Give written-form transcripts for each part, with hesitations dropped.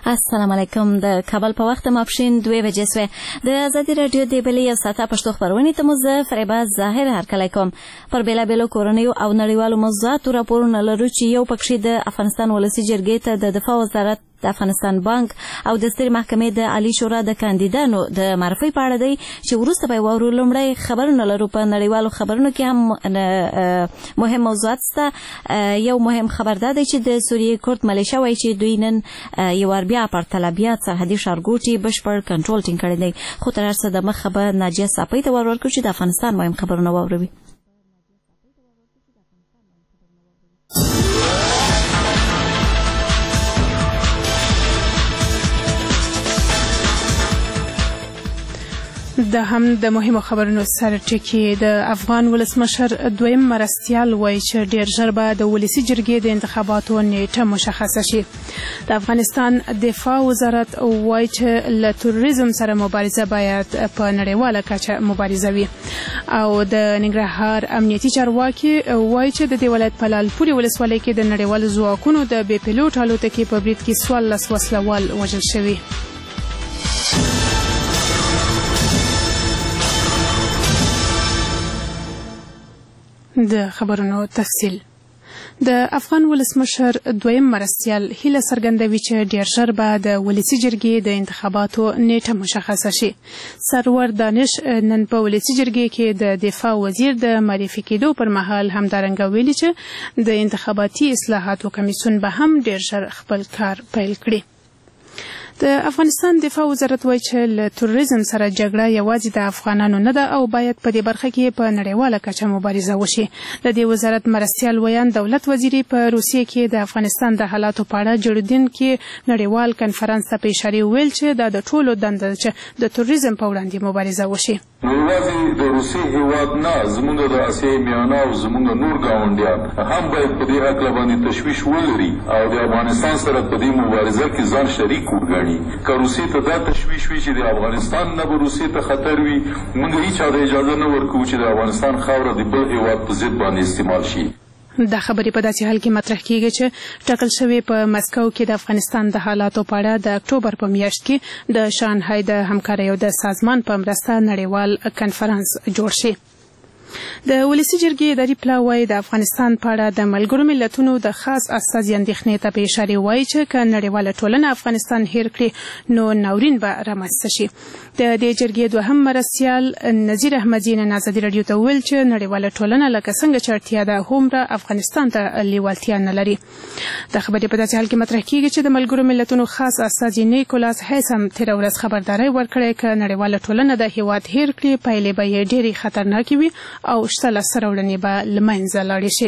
السلام علیکم. د کابل په وخت ماپښین 2 بجې سوې. د ازادي رادیو د بلې یو ساعته پښتو خبرونې ته مو زه فریبا ظاهر هرکلی کوم. پر بېلابېلو کورنیو او نړیوالو موضوعاتو راپورونه لرو چې یو پکښې د افغانستان ولسي جرګې ته د دفاع وزارت، د افغانستان بانک او د سترې محکمې د عالی شورا د کاندیدانو د معرفي په اړه دی چې وروسته به واورو. لومړی خبرونه لرو. په نړیوالو خبرونو کې هم مهم موضوعات شته. یو مهم خبر دا دی چې د سوریې کورد ملیشه وایي چې دوی نن یو وار بیا پر طلبیات سرحدي ښارګوټي بشپړ کنټرول ټینګ کړی دی. خو تر هر څه د مخه به ناجیه ساپۍ ته ور ورکړو چې د افغانستان مهم خبرونه واوروي. د هم د مهمو خبرونو سره ټکی. د افغان ولسمشر دویم مرستیال وایي چې ډیر ژر به د ولسي جرګې د انتخاباتو نیټه مشخصه شي. د افغانستان دفاع وزارت وایي چې له تروریزم سره مبارزه باید په نړیواله کچه مبارزه وي. او د ننګرهار امنیتي چارواکي وایي چې د دې ولایت په لالپورې ولسوالۍ کې د نړیوالو ځواکونو د بې پیلوټ الوتکې په برید کې 14 وسلوال وژل شوي. د خبرونو تفصیل. د افغان ولسمشر دویم مرستیال هیله څرګندوي چې ډیر ژر به د ولسي جرګې د انتخاباتو نیټه مشخصه شي. سرور دانش نن په ولسي جرګې کې د دفاع وزیر د معرفي کېدو پر مهال همدارنګه ویلي چې د انتخاباتي اصلاحاتو کمیسیون به هم ډیر ژر خپل کار پیل کړي. د افغانستان دفاع وزارت وایي چې له تروریزم سره جګړه یوازې د افغانانو نه ده او باید په دې برخه کې په نړیواله کچه مبارزه وشي. د دې وزارت مرستیال ویان دولت وزیري په روسیې کې د افغانستان د حالاتو په اړه جوړیدونکي نړیوال کنفرانس ته په اشاره ویل چې دا د ټولو دنده ده چې د تروریزم په وړاندې مبارزه وشي. یوازې د روسیې هېواد نه، زموږ د اسیایي میانه او زموږ نور ګاونډیان هم باید په دې هکله باندې تشویش ولري او د افغانستان سره په دې مبارزه کې ځان شریک وګڼي. که روسیې ته دا تشویش وي چې د افغانستان نه به روسیې ته خطر وي، موږ هیچا ته اجازه نه ورکوو چې د افغانستان خاوره د بل هېواد په ضد باندې استعمال شي. دا خبرې په داسې حال کې مطرح کیږي چې ټاکل شوی په مسکو کې د افغانستان د حالاتو په اړه د اکتوبر په میاشت کې د شانګهای د همکاریو د سازمان په مرسته نړیوال کنفرانس جوړ شي. د ولسي جرګې اداري پلاوی وایي د افغانستان په اړه د ملګرو ملتونو د خاص استازي اندېښنې ته په اشاره وایي چې که نړیواله ټولنه افغانستان هیر کړي نو ناورین به رامنځته شي. د دې جرګې دوهم مرستیال نذیر احمدي نن ازادي رادیو ته وویل چې نړیواله ټولنه لکه څنګه چې اړتیا ده هومره افغانستان ته لیوالتیا نه لري. د خبرې په داسې حال کې مطرح کیږي چې د ملګرو ملتونو خاص استازي نیکولاس هیسم تېره ورځ خبرداری ورکړې که نړیواله ټولنه د هېواد هیر کړي پایلې به یې ډېرې خطرناکې وي او شته لاسته راوړنې به له منځه لاړې شي.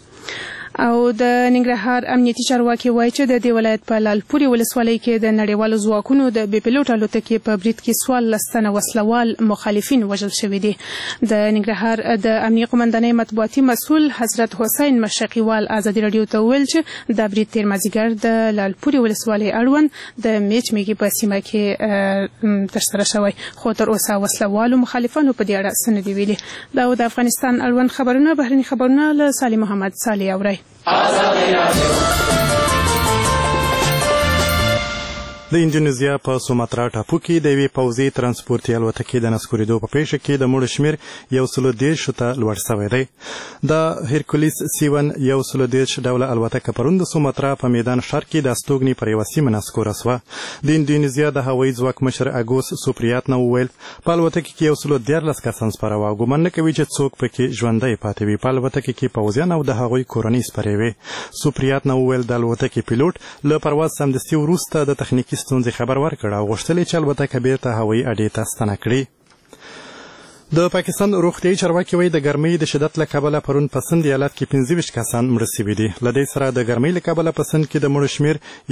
او د ننګرهار امنیتي چارواکي وایي چې د دې ولایت په لالپورې ولسوالۍ کې د نړیوالو ځواکونو د بې پیلوټ الوتکې په برید کې 14 تنه وسلوال مخالفین وژل شوي دي. د ننګرهار د امنیه قومندانۍ مطبوعاتي مسؤل حضرت حسین مشرقیوال ازادي رادیو ته وویل چې دا برید تېر مازدیګر د لالپورې ولسوالۍ اړوند د میچ میږي په سیمه کې ترسره شوی، خو تر اوسه وسلوالو مخالفانو په دې اړه څه نه دي ویلي. دا د افغانستان اړوند خبرونه. بهرني خبرونه له صالح محمد صالح اورئ. د اندونیزیا په سوماترا ټاپو کې د یوې پوځي ترانسپورتي الوتکې د نسکورېدو په پیښه کې د مړو شمېر 130 ته لوړ شوی دی. د هیرکولیس C1 130 ډوله الوتکه پرون د سوماترا په میدان ښار کې د استوګنې پر یوه سیمه نسکوره شوه. د اندونیزیا د هوایي ځواک مشر اګوس سوپریات نه وویل په الوتکه کې 113 کسان سپاره وو او ګومان نه کوي چې څوک پکې ژوندی پاتې وي. په الوتکه کې پوځیان او د هغوی کورنۍ سپرې وې. سوپریات نه وویل د الوتکې پیلوټ له پرواز سمدستي وروسته د تخنیکي ستونزې خبر ورکړ او غوښتل چې الوتکه بیرته هوایي اډې ته ستنه کړي. د پاکستان روغتیايي چارواکي وایي د ګرمۍ د شدت له کبله پرون په سند ایالت کې 25 کسان مړه شوي دي. له دې سره د ګرمۍ له کبله په سند کې د مړو شمېر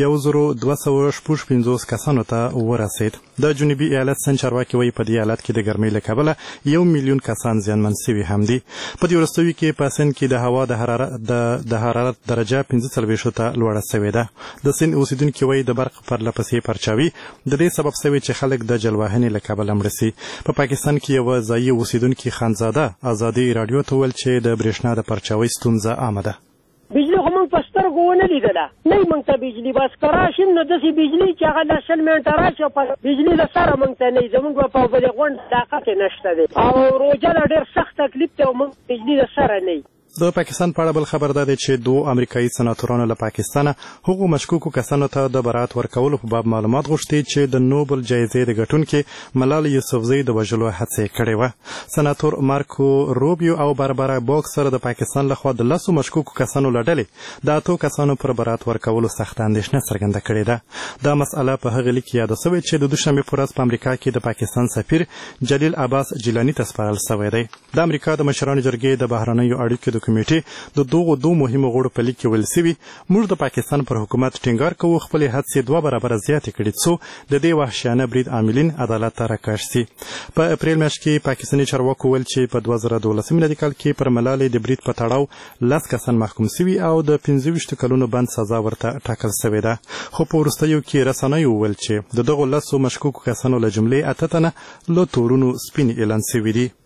1255 کسانو ته ورسېد. د جنوبي ایالت سند چارواکي وایي په دې ایالت کې د ګرمۍ له کبله 1 میلیون کسان زیانمن شوي هم دي. په دې وروستیو کې په سند کې د هوا د حرارت درجه 45 ته لوړه شوې ده. د سند اوسیدونکي وایي د برق پرله پسې پرچاوي د دې سبب شوی چې خلک د جلوهنې له کبله مړه شي. په پاکستان کې یوه ځایي اوسیدونکي خانزاده ازادي رادیو ته ویل چې د برېښنا د پرچاوۍ ستونزه عامه ده. بجلی خو موږ په سترګو سترګو ونه لیدله نه موږ ته بجلي بس که راشم نو داسې بجلي چې هغه له 20 منټه راشي په بجلي له سره موږ ته نه زموږ په دې غونډ طاقت نشته دی او روژه له ډېر سخت تکلیف دی او موږ بجلي له سره نه د پاکستان په اړه بل خبر ده چې 2 امریکایي سناتورانو له پاکستانه هغو مشکوکو کسانو ته د برات ورکولو په باب معلومات غوښتي چې د نوبل جایزې د ګټونکې ملال یوسفزۍ د وژلو هڅه کړې وه. سناتور مارکو روبیو او باربرا بوکس سره د پاکستان لخوا د 10 مشکوکو کسانو له ډلې د 8 کسانو پر برات ورکولو سخت اندېښنه څرګنده کړې ده. دا مسأله په هغه لیک یاده شوې چې د دوشنبې په ورځ په امریکا کې د پاکستان سفیر جلیل عباس جیلانی ته سپارل شوی دی. د امریکا د مشرانو جرګې د بهرنیو اړیکو د کمیټې د دغو 2 مهمو غړو په لیک کې ویل شوي موږ د پاکستان پر حکومت ټینګار کوو خپلې هڅې 2 برابره زیاتې کړي څو د دې وحشیانه برید عاملین عدالت ته راکاږ شي. په اپریل میاشت کې پاکستاني چارواکو ویل چې په 2012 میلادي کال کې پر ملالۍ د برید په تړاو 10 کسان محکوم شوي او د 25 کلونو بند سزا ورته ټاکل شوې ده. خو په وروستیو کې رسنیو ویل چې د دغو 10 مشکوکو کسانو له جملې 8 تنه له تورونو سپین اعلان شوي دي.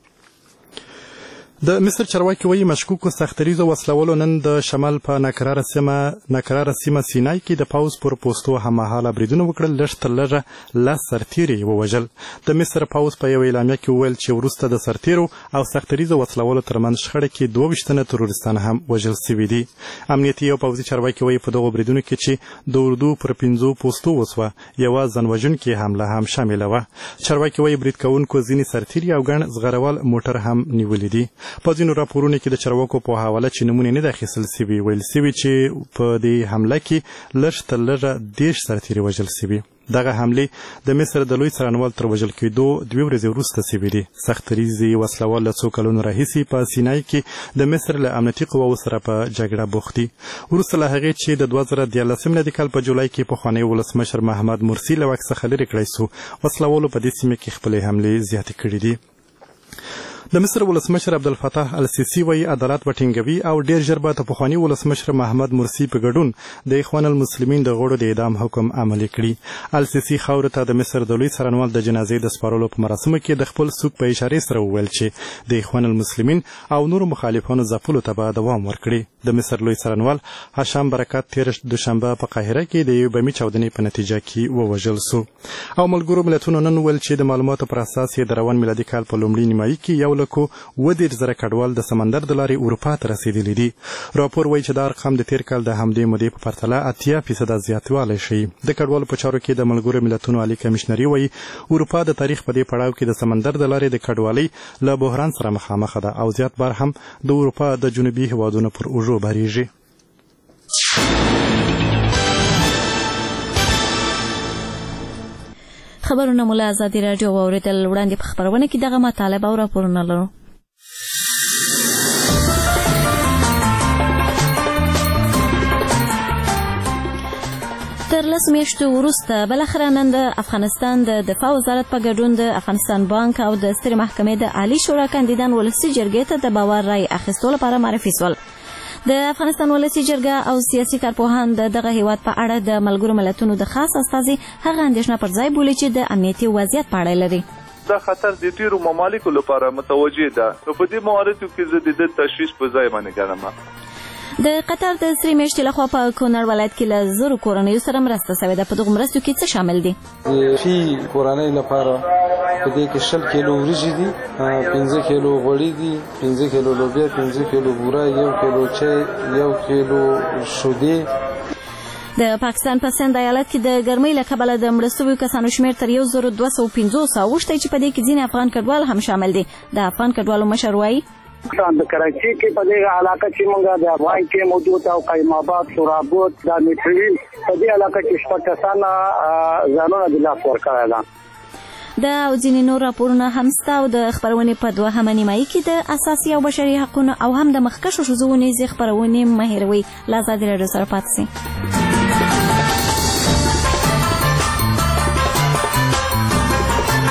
د مصر چارواکي وایي مشکوکو سختریزو وسلولو نن د شمال په ناکراره سیمه سینای کې د پوځ پر پوستو هممهاله بریدونه وکړل. لږ تر لږه 10 سرتیري ووژل. د مصر پوځ په یوه اعلامیه کې وویل چې وروسته د سرتیرو او سختریزو وسلولو ترمنځ شخړه کې 22 تنه تروریستان هم وژل شوي دي. امنیتي او پوځي چارواکي وایي په دغو بریدونو کې چې د اردو پر 5 پوستو وسوه یوه ځانوژونکې حمله هم شامله وه. چارواکي وایي برید کوونکو ځینې سرتیري او ګڼ زغروال موټر هم نیولي دي. په ځینو راپورونو کې د چارواکو په حواله چې نمونې نه ده اخیستل شوي ویل شوي چې په دې حمله کې لږ تر لږه 10 سرتیري وژل شوي. دغه حملې د مصر د لوی څارنوال تر وژل کېدو 2 ورځې وروسته شوي دي. سختریزې وسلوال له 2 کلونو راهیسې په سینای کې د مصر له امنیتي قواو سره په جګړه بوخت دي. وروسته له هغې چې د 2013 میلادي کال په جولای کې پخوانی ولسمشر محمد مرسي له واک څخه لرې کړی سو وسلوالو په دې سیمه کې خپلې حملې زیاتې کړې دي. د مصر ولسمشر عبدالفتاح السیسی وایي عدالت به ټینګوي او ډیر ژر به د پخواني ولسمشر محمد مرسي په ګډون د اخوان المسلمین د غړو د اعدام حکم عملي کړي. السیسی خاورې ته د مصر د لوی څارنوال د جنازې د سپارلو په مراسمو کې د خپل سوک په اشارې سره وویل چې د اخوان المسلمین او نورو مخالفانو ځپلو ته به دوام ورکړي. د مصر لوی څارنوال هشام برکات تېره دوشنبه په قاهره کې د یوې بمي چاودنې په نتیجه کې ووژل سو. او ملګرو ملتونو نن ویل چې د معلوماتو پر اساس یې د روان میلادي کال په لومړي نیمایي کې 1,10,000 کډوال د سمندر د لارې اروپا ته رسیدلي دي. راپور وایي چې دا رقم د تیر کال د همدې مودې په پرتله 80% زیاتوالی ښیي. د کډوالو په چارو کې د ملګرو ملتونو عالي کمیشنري وایي اروپا د تاریخ په دې پړاو کې د سمندر د لارې د کډوالۍ له بحران سره مخامخ ده او زیات بار هم د اروپا د جنوبي هیوادونو پر اوږو بارېږي. خبرونه مو له ازادي راډیو واورېدل. وړاندې په خپرونه کې دغه مطالب او راپورونه لرو. تر 10 میاشتو وروسته بالاخره نن د افغانستان د دفاع وزارت په ګډون د افغانستان بانک او د سترې محکمې د عالی شورا کاندیدان ولسي جرګې ته د باور رای اخیستو لپاره معرفي شول. د افغانستان ولسي جرګه او سیاسي کارپوهان دغه هیواد په اړه د ملګرو ملتونو د خاص استازي هغه اندېښنه پر ځای بولي چې د امنیتي وضعیت په اړه لري. دا خطر د ډیرو ممالکو لپاره متوجه ده. په دې مواردو کې زه د تشویش په ځای باندې ګڼم. د قطر د سری میاشتې لخوا په کونړ ولایت کې له 1000 کورنیو سره مرسته شوې ده. په دغو مرستو کې څه شامل دي؟ فی کورنۍ لپاره په دې کې 10 کیلو وریجې دي، 15 کیلو غوړي دي، 15 کیلو لوبیا، 15 کیلو بوره، 1 کیلو چای، 1 کیلو شودې. د پاکستان په سند ایالت کې د ګرمۍ له کبله د مړه شویو کسانو شمېر تر 1250 اوښتی چې په دې کې ځینې افغان کډوال هم شامل دي. د افغان کډوالو مشر وایي د کراچي کې په دې علاقه چې موږ د افغان کې موجود او قیم آباد، سورابود، د میټري په دې علاقه کې شپږ کسان ځانونه د لاس ورکړل. دا او ځینې نور راپورونه هم سته او د خپرونې په 2 نیمایي کې د اساسي او بشري حقونو او هم د مخکښو ښځو ونیزې خپرونې مه هېروئ. له ازادي راډیو سره پاتې شئ.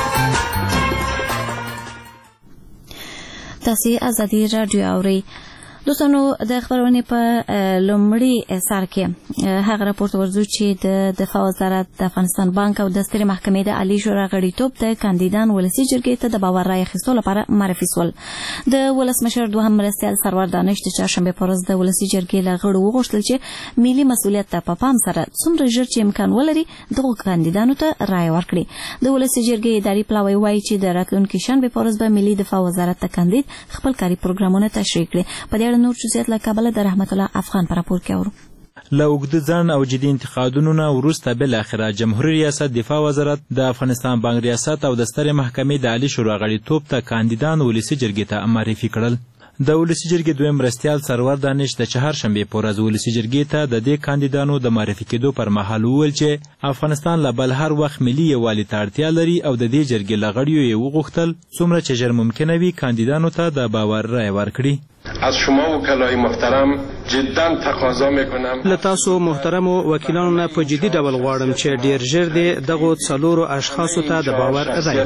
تاسې ازادي راډیو اورئ. دوستانو د خبرونې په لومړي سر کې هغه راپورټ ورزو چې د دفاع وزارت د افغانستان بانک او د سترې محکمې د عالی شورا غړیتوب د کاندیدان ولسی جرګې ته د باور رای اخیستلو لپاره معرفي سول. د ولسمشر دوهم مرستیال سرور دانش د چهارشنبه په ورځ د ولسی جرګې له غړو وغوښتل چې ملي مسؤلیت ته په پام سره څومره ژر چې امکان ولري دغو کاندیدانو ته رای ورکړي. د ولسی جرګې اداري پلاوی وایي چې د راتلونکي شنبه په ورځ به ملي دفاع وزارت ته کاندید خپل کاري پروګرامونه تشریح کړي. په دې اړه نور جزئیات له کابل د رحمت الله افغان پر راپور کې اورو. له اوږده ځنډ او جدي انتقادونو نه وروسته بالاخره جمهوریت ریاست دفاع وزارت د افغانستان بانک ریاست او د سترې محکمې د عالی شورا غړیتوب ته کاندیدان ولسی جرګې ته معرفي کړل. د ولسی جرګې دویم مرستیال سرور دانش د چهارشنبه په ورځ ولسی جرګې ته د دې کاندیدانو د معرفي کېدو پر مهال وویل چې افغانستان له بل هر وخت ملي یووالي ته اړتیا لري او د دې جرګې له غړیو یې وغوښتل څومره چې ژر ممکنه وي کاندیدانو ته د باور رای ورکړي. از شما وکلای محترم جدا تقاضا میکنم له تاسو محترم وکیلانو نه په جدي ډول غواړم چې ډیر ژر دې دغو څلورو اشخاصو ته د باور رای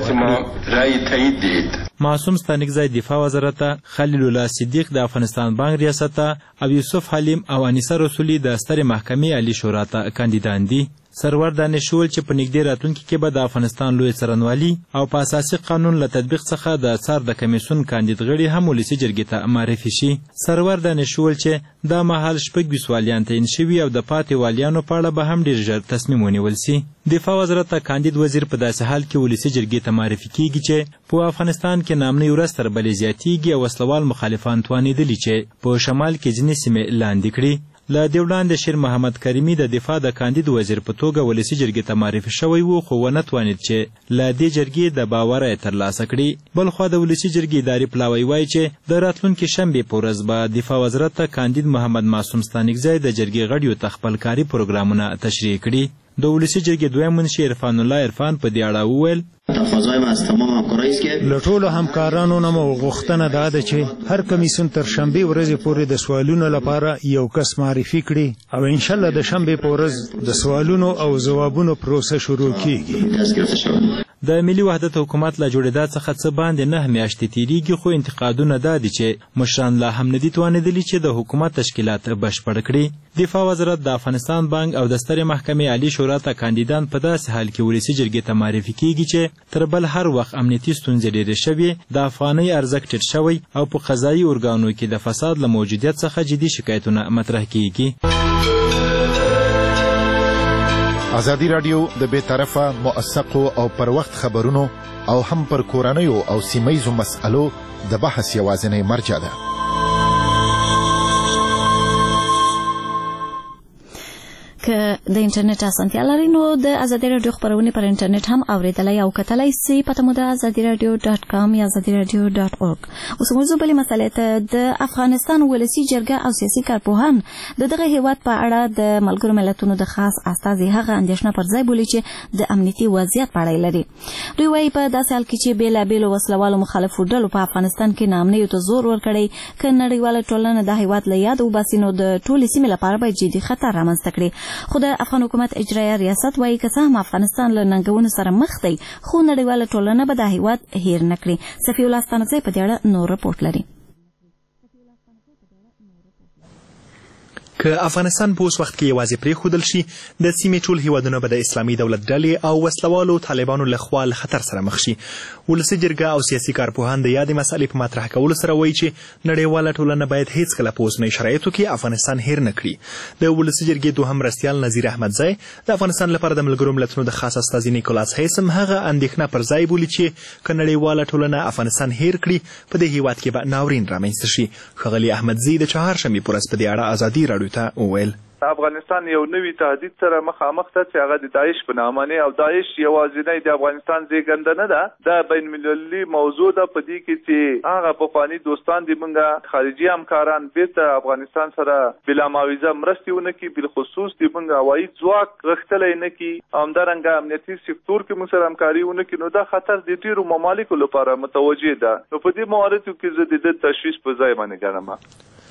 ورکړي. معصوم ستانکزی دفاع وزارت ته، خلیل الله صدیق د افغانستان بانک ریاست ته او یوسف حلیم او انیسه رسولي د سترې محکمې عالی شورا ته کاندیدان دي. سرور دانش وویل چې په نږدې راتلونکي کې به د افغانستان لوی څارنوالي او په اساسي قانون له تطبیق څخه د څار د کمیسیون کاندید غړي هم ولسي جرګې ته معرفي شي. سرور دانش وویل چې دا مهال شپږ 20 والیان تعیین شوي او د پاتې والیانو په اړه به هم ډېر ژر تصمیم ونیول سي. دفاع وزارت ته کاندید وزیر په داسې حال کې ولسي جرګې ته معرفي کیږي چې په افغانستان کې نامنۍ ورځ تر بلې زیاتیږي او وسلوال مخالفان توانېدلي چې په شمال کې ځینې سیمې لاندې کړي. له دې وړاندې شیر محمد کریمي د دفاع د کاندید وزیر په توګه ولسي جرګې ته معرفي شوی و خو ونه توانید چې له دې جرګې د باور یې ترلاسه کړي. بلخوا د ولسي جرګې اداري پلاوی وایي چې د راتلونکي شنبې په ورځ به دفاع وزارت ته کاندید محمد معصوم ستانکزی د جرګې غړیو ته خپل کاري پروګرامونه تشریح کړي. د ولسي جرګې دویم منشي عرفان الله عرفان په دې اړه وویل له ټولو همکارانو نه مو غوښتنه دا ده چې هر کمیسیون تر شنبې ورځې پورې د سوالونو لپاره یو کس معرفي کړي او انشاءالله د شنبې په ورځ د سوالونو او ځوابونو پروسه شروع کیږي. د ملي وحدت حکومت له جوړېدا څخه څه باندې 9 میاشتې تیریږي خو انتقادونه دا دي چې مشران لا هم نه دي توانېدلي چې د حکومت تشکیلات بشپړ کړي. دفاع وزارت د افغانستان بانک او د سترې محکمې عالی شورا ته کاندیدان په داسې حال کې ولسي جرګې ته معرفي کیږي چې تر بل هر وخت امنیتي ستونزې ډېرې شوې، د افغانۍ ارزښت ټیټ شوی او په قضایي ارګانو کې د فساد له موجودیت څخه جدي شکایتونه مطرح کیږي. ازادي راډیو د بې طرفه موثقو او پر وخت خبرونو او هم پر کورنیو او سیمهیزو مسألو د بحث یوازینی مرجع ده. که د انټرنیټ اسانتیا لري نو د ازادي رادیو خبرونه پر انټرنیټ هم اوریدلای او کتلای سي. پته مو د azadiradio.com یا azadiradio.org. اوس موضوع بلې مسلې ته د افغانستان ولسی جرګه او سیاسي کارپوهان دغه هیواد په اړه د ملګرو ملتونو د خاص استازي هغه اندېښنه پر ځای بولي چې د امنیتي وضعیت په اړه لري. دوی وایي په داسې حال کې چې بیلابېلو وسلوالو مخالفو ډلو په افغانستان کې ناامنیو ته زور ورکړی، که نړیواله ټولنه د هیواد له یاد وباسي نو د ټولې سیمې لپاره به جدي خطر رامنځته کړي. خو د افغان حکومت اجرایه ریاست وایي که څه هم افغانستان له ننګونو سره مخ دی خو نړیواله ټولنه به د هیواد هیر نه کړي. صفي الله ستانکزی په دې اړه نور رپورټ لري. که افغانستان په اوس وخت کې یوازې پرېښودل شي د سیمې ټول هیوادونه به د اسلامي دولت ډلې او وسلوالو طالبانو له خوا له خطر سره مخ شي. ولسي جرګه او سیاسي کارپوهان د یادې مسئلې په مطرح کولو سره وایي چې نړیواله ټولنه باید هیڅکله په اوسنیو شرایطو کې افغانستان هیر نه کړي. د ولسي جرګې دوهم مرستیال نظیر احمدزی د افغانستان لپاره د ملګرو ملتونو د خاص استازي نیکولاس هیسم هغه اندېښنه پر ځای بولي چې که نړیواله ټولنه افغانستان هیر کړي په دې هیواد کې به ناورین رامنځته شي. ښاغلي احمدزی د چهارشنبې په ورځ په دې اړه ازادي راډیو ته وویل افغانستان یو نوی تهدید سره مخامخ ده چې هغه د داعش په نامه نه، او داعش یوازینی د افغانستان زیږنده نه ده، دا بین المللي موضوع ده. په دې کې چې هغه پخواني دوستان دي موږ خارجي همکاران بیرته افغانستان سره بلا معاوضه مرستې ونه کړي، بالخصوص د موږ هوایي ځواک غښتلی نه کړي، همدارنګه امنیتي سکتور کې موږ سره همکاري ونه کړي، نو دا خطر د ډېرو ممالکو لپاره متوجه ده. نو په دې مواردو کې زه د تشویش په ځای باندې ګڼم.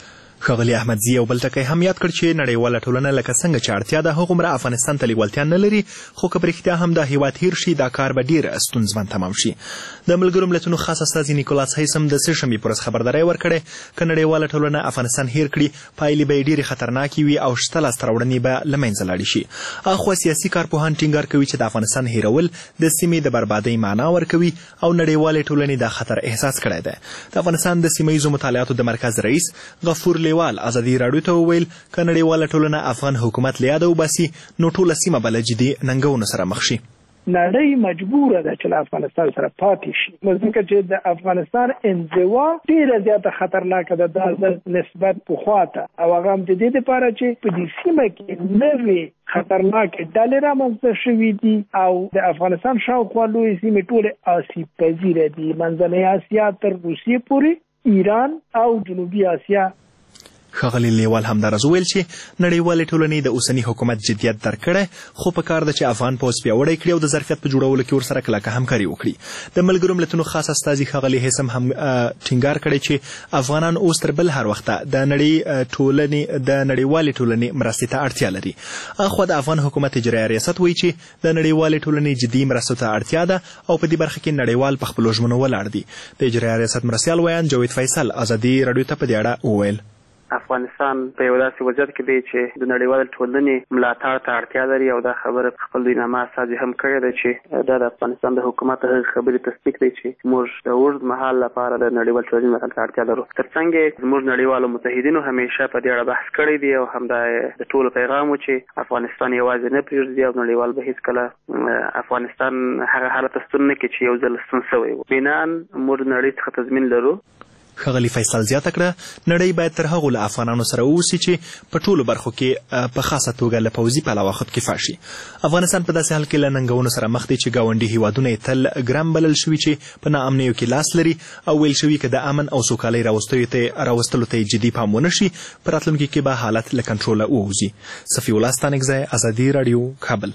ښاغلي احمدزي یو بل ټکی هم یاد کړ چې نړیواله ټولنه لکه څنګه چې اړتیا ده هغومره افغانستان ته لیوالتیا نه لري، خو که په رښتیا هم دا هیواد هیر شي دا کار به ډېر ستونزمن تمام شي. د ملګرو ملتونو خاص استازي نیکولاس هیسم د سهشنبې په ورځ خبرداری ورکړې که نړیواله ټولنه افغانستان هیر کړي پایلې به یې ډېرې خطرناکې وي او شته لاسته راوړنې به له منځه لاړې شي. اخوا سیاسي کارپوهان ټینګار کوي چې د افغانستان هیرول د سیمې د بربادۍ معنا ورکوي او نړیوالې ټولنې دا خطر احساس کړی دی. د افغانستان د سیمه ییزو مطالعاتو د مرکز رئیس غفور لیوال ازادي راډیو ته وویل که نړیواله ټولنه افغان حکومت له یاده وباسي نو ټوله سیمه به له جدي ننګونو سره مخ شي. نړۍ مجبوره ده چې له افغانستان سره پاتې شي، ځکه چې د افغانستان انزوا ډېره زیاته خطرناکه ده د نسبت پخوا ته، او هغه هم د دې دپاره چې په دې سیمه کې نوې خطرناکې ډلې رامنځته شوي دي او د افغانستان شاوخوا لویې سیمې ټولې آسیب پذیره دي، منځنۍ اسیا تر روسیې پورې، ایران او جنوبي اسیا. ښاغلي لیوال همداراز وویل چې نړیوالې ټولنې د اوسني حکومت جدیت درک کړی، خو په کار ده چې افغان پوځ پیاوړی کړي او د ظرفیت په جوړولو کې ورسره کلکه همکاري وکړي. د ملګرو ملتونو خاص استازي ښاغلي هیسم هم ټینګار کړی چې افغانان اوس تر بل هر وخته د نړیوالې ټولنې مرستې ته اړتیا لري. اخوا د افغان حکومت اجرایي ریاست وایي چې د نړیوالې ټولنې جدي مرستو ته اړتیا ده او په دې برخه کې نړیوال په خپلو ژمنو ولاړ دي. د اجرایي ریاست مرستیال ویان جاوید فیصل ازادي راډیو ته په دې اړه وویل افغانستان په یو داسې وضعیت کې دی چې د نړیوال ټولنې ملاتړ ته اړتیا لري او دا خبره خپل دوینامه استازي هم کړې ده چې دا د افغانستان د حکومت هغه خبرې تصدیق دی چې موږ د اوږد مهال لپاره د نړیوال ټولنې ملاتړ ته اړتیا لرو. ترڅنګ زموږ نړیوالو متحدینو همیشه په دې اړه بحث کړی دی او همدا د ټولو پیغام و چې افغانستان یوازې نه پرېږدي او نړیوال به هیڅکله افغانستان هغه حالت ستون نه کړي چې یو ځل ستون شوی و. بناً موږ نړۍ څخه تضمین لرو. ښاغلي فیصل زیاته کړه نړۍ باید تر هغو له افغانانو سره واوسي چې په ټولو برخو کې په خاصه توګه له پوځي پلوه خودکفا شي. افغانستان په داسې حال کې له ننګونو سره مخ دی چې ګاونډي هیوادونه یې تل ګرم بلل شوي چې په ناامنیو کې لاس لري او ویل شوي که د امن او سوکالۍ راوستلو ته جدي پام ونه شي په راتلونکي کې به حالت له کنټروله ووځي. صفي الله ستانکزی، ازادي راډیو، کابل.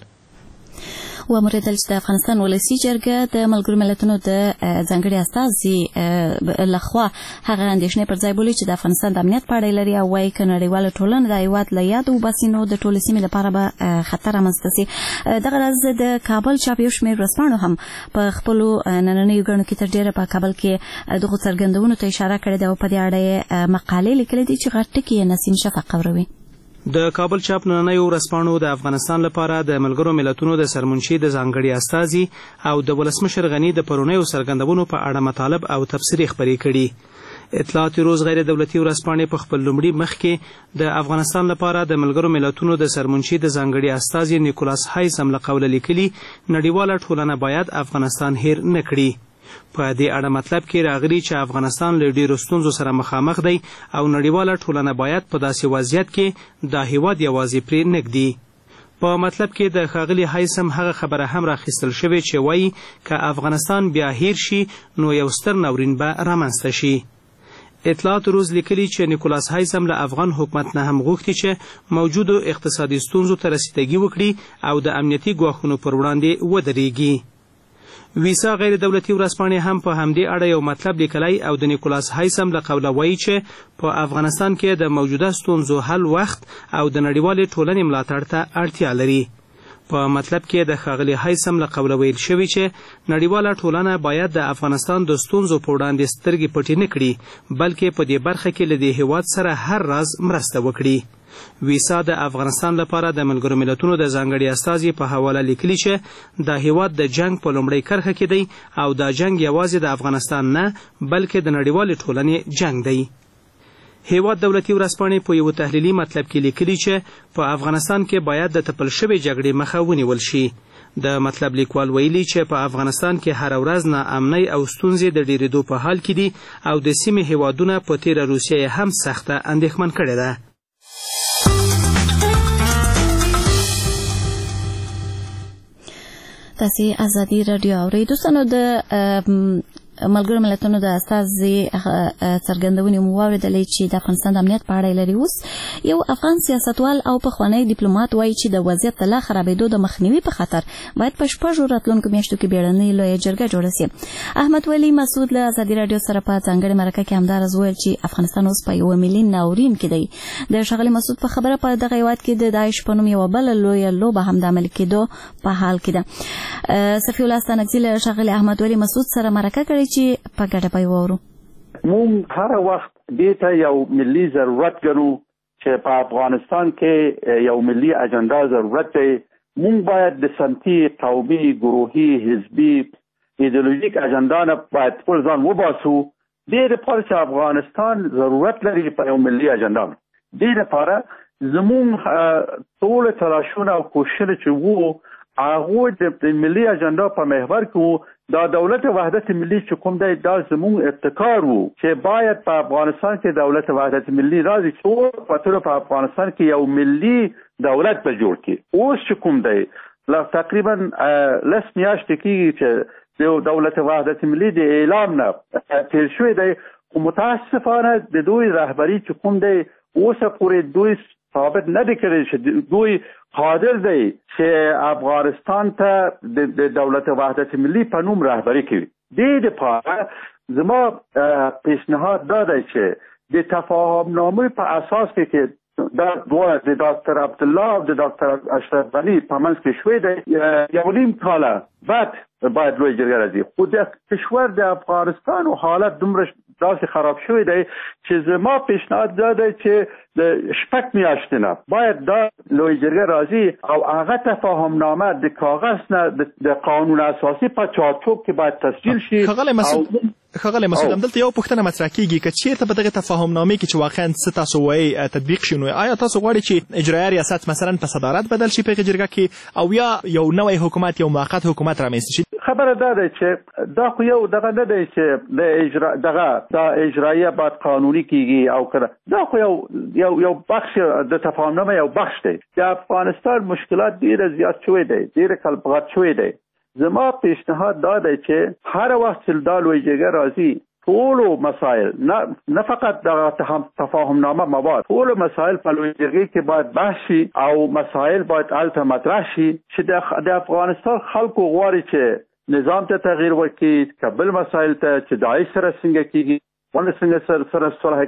وموریدل چې د افغانستان ولسی جرګه د ملګرو ملتونو د ځانګړي استازي لخوا هغه اندېښنې پر ځای بولي چې د افغانستان د امنیت په اړه لري او وایي که نړیواله ټولنه د هیواد له یاده وباسي نو د ټولې سیمې لپاره به خطر رامنځته سي. دغه راز د کابل چاپ یو شمېر ورځپاڼو هم په خپلو نننیو ګڼو کې تر ډېره په کابل کې دغو څرګندونو ته اشاره کړې ده او په دې اړه یې مقالې لیکلې دي چې غټ ټکي یې نسیم شفق اوروي. د کابل چاپ نننیو ورځپاڼو د افغانستان لپاره د ملګرو ملتونو د سرمنشي د ځانګړي استازي او د ولسمشر غني د پرونیو څرګندونو په اړه مطالب او تبصرې خپرې کړي. اطلاعات روز غیر دولتي ورځپاڼې په خپل لومړي مخ کې د افغانستان لپاره د ملګرو ملتونو د سرمنشي د ځانګړي استازي نیکولاس هایسم له قوله لیکلي نړیواله ټولنه باید افغانستان هیر نه کړي. په دې اړه مطلب کې راغلي چې افغانستان له ډېرو ستونزو سره مخامخ دی او نړیواله ټولنه باید په داسې وضعیت کې دا هیواد یوازې پرې نږدي. په مطلب کې د ښاغلي هایسم هغه خبره هم راخیستل شوې چې وایي که افغانستان بیا هیر شي نو یو ستر ناورین به رامنځته شي. اطلاعات روز لیکلي چې نیکولاس هایسم له افغان حکومت نه هم غوښتي چې موجودو اقتصادي ستونزو ته رسیدګي وکړي او د امنیتي ګواښونو پر وړاندې ودرېږي. ویسا غیر دولتي ورځپاڼې هم په همدې اړه یو مطلب لیکلی او د نیکولاس هایسم له قوله وایي چې په افغانستان کې د موجوده ستونزو حل وخت او د نړیوالې ټولنې ملاتړ ته اړتیا لري. په مطلب کې د ښاغلي هایسم له قوله ویل شوي چې نړیواله ټولنه باید د افغانستان د ستونزو په وړاندې سترګې پټې نه کړي بلکې په دې برخه کې له دې هیواد سره هر راز مرسته وکړي. ویسا د افغانستان لپاره د ملګرو ملتونو د ځانګړي استازي په حواله لیکلي چې دا هیواد د جنگ په لومړۍ کرښه کې دی او دا جنگ یوازې د افغانستان نه بلکې د نړیوالې ټولنې جنگ دی. هیواد دولتي ورځپاڼې په یو تحلیلي مطلب کې لیکلي چې په افغانستان کې باید د تپل شوې جګړې مخه ونیول شي. د مطلب لیکوال ویلي چې په افغانستان کې هر ورځ ناامنۍ او ستونزې د ډېرېدو په حال کې دي او د سیمې هیوادونه په تېره روسیه هم سخته اندېښمن کړې ده. تاسې ازادي راډیو اورئ. دوستانو د ملګرو ملتونو د استازي څرګندونې مو واورېدلې چې د افغانستان د امنیت په اړه لري. اوس یو افغان سیاستوال او پخوانی ډیپلوماټ وایي چې د وضعیت د لا خرابېدو د مخنیوي په خاطر باید په شپږو راتلونکو میاشتو کې بیړنۍ لویه جرګه جوړه شي. احمد ولي مسعود له ازادي راډیو سره په ځانګړې مرکه کې همدارس وویل چې افغانستان اوس په یو ملي ناورین کې دی. د ښاغلي مسعود په خبره په دغه هیواد کې د داعش په نوم یوه بله لویه لوبه هم د عملي کېدو په حال کې ده. صفي الله ستانکزي له ښاغلي احمد ولي مسعود سره مرکه کړې چې په ګډه پای وورو. موږ هر وخت دې ته یو ملي ضرورت ګڼو چې په افغانستان کې یو ملي اجنډا ضرورت دی. موږ باید د سمتي، قومي، ګروهي، حزبي، ایدئولوژیک اجنډا نه باید خپل ځان وباسو. دې لپاره چې افغانستان ضرورت لري په یو ملي اجنډا. دې لپاره زموږ ټول تلاشونه او کوششونه چې وو هغه د ملي اجنډا په محور کې دا دولت وحدت ملي چې کوم دی دا زموږ ابتکار وو چې باید په افغانستان کې دولت وحدت ملي راځي څو په په افغانستان کې یو ملي دولت به جوړ کړي. اوس چې کوم دی تقریبا 10 میاشتې کېږي چې د دولت وحدت ملي د اعلان نه تیر شوی دی، خو متاسفانه د دوی رهبری چې کوم دی اوسه پورې دوی ثابت نه دي کړی چې دوی قادر دی چې افغانستان ته د دولت وحدت ملي په نوم رهبری کوي. دې لپاره زما پیشنهاد دا دی چې د تفاهم نامې په اساس کې دا دوه د ډاکټر عبدالله او د ډاکټر اشرف غني په منځ کې شوی دی، یو نیم کاله بعد باید لوی جرګه راځي. خو د کشور د افغانستان او حالت دومره داسې خراب شوی دی چې زما پیشنهاد دا دی چې د 6 میاشتې نه باید دا لوی جرګه راځي او هغه تفاهم نامه د کاغذ نه د قانون اساسي په چارچوب کې باید تسجیل شي. ښاغلی مسعود، همدلته یو پوښتنه مطرح کېږي که چېرته په دغه تفاهم نامې کې چې واقعا څه تاسو وایي تطبیق شي، نو آیا تاسو غواړئ چې اجرایه ریاست مثلا په صدارت بدل شي په هغې جرګه کې او یا یو نوی حکومت، یو موقت حکومت رامنځته شي؟ خبره دا ده چې دا خو یو دغه نه دی چې دا اجرایه باید قانوني کېږي او کړه. دا خو یو بخش د تفاهم نامه یو بخش دی. د افغانستان مشکلات ډېره زیات شوی دی، ډېره کلبغت شوی دی. زما پیشنهاد دا دی چې هر وخت چې دا لوی جرګه راځي ټولو مسایل نه فقط د تفاهم نامه مواد، ټولو مسایل په لوی جرګه کې باید بحث شي او مسایل باید هلته مطرح شي چې د افغانستان خلکو غواړي چې نظام ته تغییر ورکړي، که بل مسایل ته چې داعش سره څنګه کېږي، څنګه سره صلح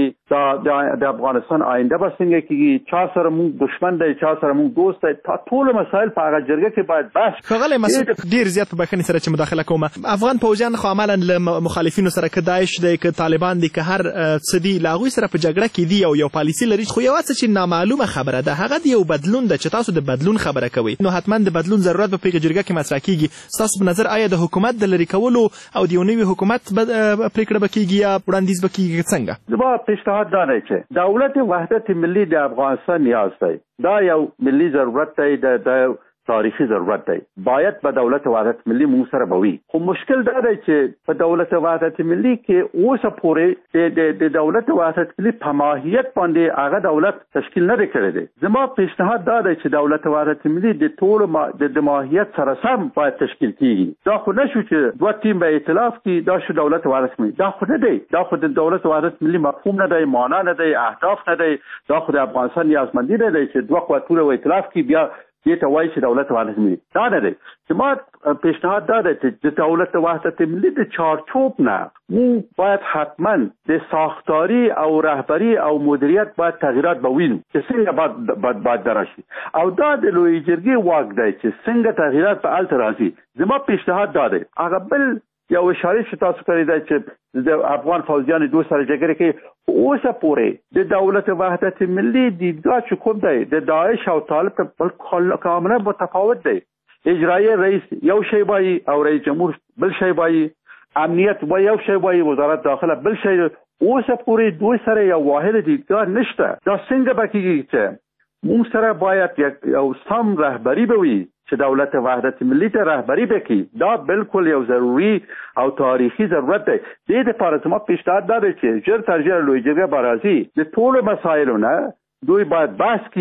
کېږي، د افغانستان آینده به څنګه کېږي، چا سره موږ دشمن دی، چا سره موږ دوست دی، ټول مسایل په هغه جرګه کې باید بحث. ښاغلی مسعود، ډېر زیات په بښنې سره چې مداخله کوم، افغان پوځیان خو عملا له مخالفینو سره که داعش دی که طالبان دي که هر څه دي له هغوی سره په جګړه کې دي او یو پالیسي لري، خو یوه څه چې نامعلومه خبره ده هغه د یو بدلون ده چې تاسو د بدلون خبره کوئ، نو حتما د بدلون ضرورت به په هغې جرګه کې مطرح کېږي. ستاسو په نظر آیا د حکومت د لرې کولو او د یو نوي حکومت پرېکړه به کېږي یا وړاندیز به کېږي څنګه؟ زما پیشنهاد دا دی چې دولت وحدت ملي د افغانستان نیاز دی. دا یو ملي ضرورت دی، د تاریخي ضرورت دی. باید په دولت وحدت ملي موږ سره به وي. خو مشکل دا دی چې په دولت وحدت ملي کې اوسه پورې د دولت وحدت ملي په ماهیت باندې هغه دولت تشکیل نه دی کړی دی. زما پیشنهاد دا دی چې دولت وحدت ملي د ټولو د ماهیت سره سم باید تشکیل کېږي. دا خو نه شو چې دوه ټیم به ائتلاف کړي، دا شو دولت وحدت ملي. دا خو نه دی، دا خو د دولت وحدت ملي مفهوم نه دی، معنا نه دی، اهداف نه دی. دا خو د افغانستان نیازمندي نه دی چې دوه قوتونه ائتلاف کړي بیا دې ته وایي چې دولت وحدت ملي. دا نه دی. زما پیشنهاد دا دی چې د دولت وحدت ملي د چارچوب نه موږ باید حتما د ساختاری او رهبری او مدیریت باید تغییرات به وینو چې څنګه باید درشي او دا د لوی جرګې واک دی چې څنګه تغییرات په هلته راځي. زما پیشنهاد دا دی. هغه بل یو اشاره چې تاسو کړی دی چې د افغان فوجیانو دوی سره جګړه کوي، اوسه پورې د دولت وحدت ملي دیدګاه چې کوم دی د داعش او طالب ته کاملا متفاوت دی. اجرایه رئیس یو شی وایي او رئیس جمهور بل شی وایي، امنیت یو شی وایي، وزارت داخله بل شی. اوسه پورې دوی سره یو واحد دیدګاه نشته. دا څنګه به کېږي چې موږ سره باید یو سم رهبري به وي چې دولت وحدت ملي ته رهبري وکړي. دا بالکل یو ضروري او تاریخي ضرورت دی. دې دپاره زما پیشنهاد دا دی چې ژر تر ژره لوی جرګه به راځي، د ټولو مسایلو نه دوی باید بحث کړي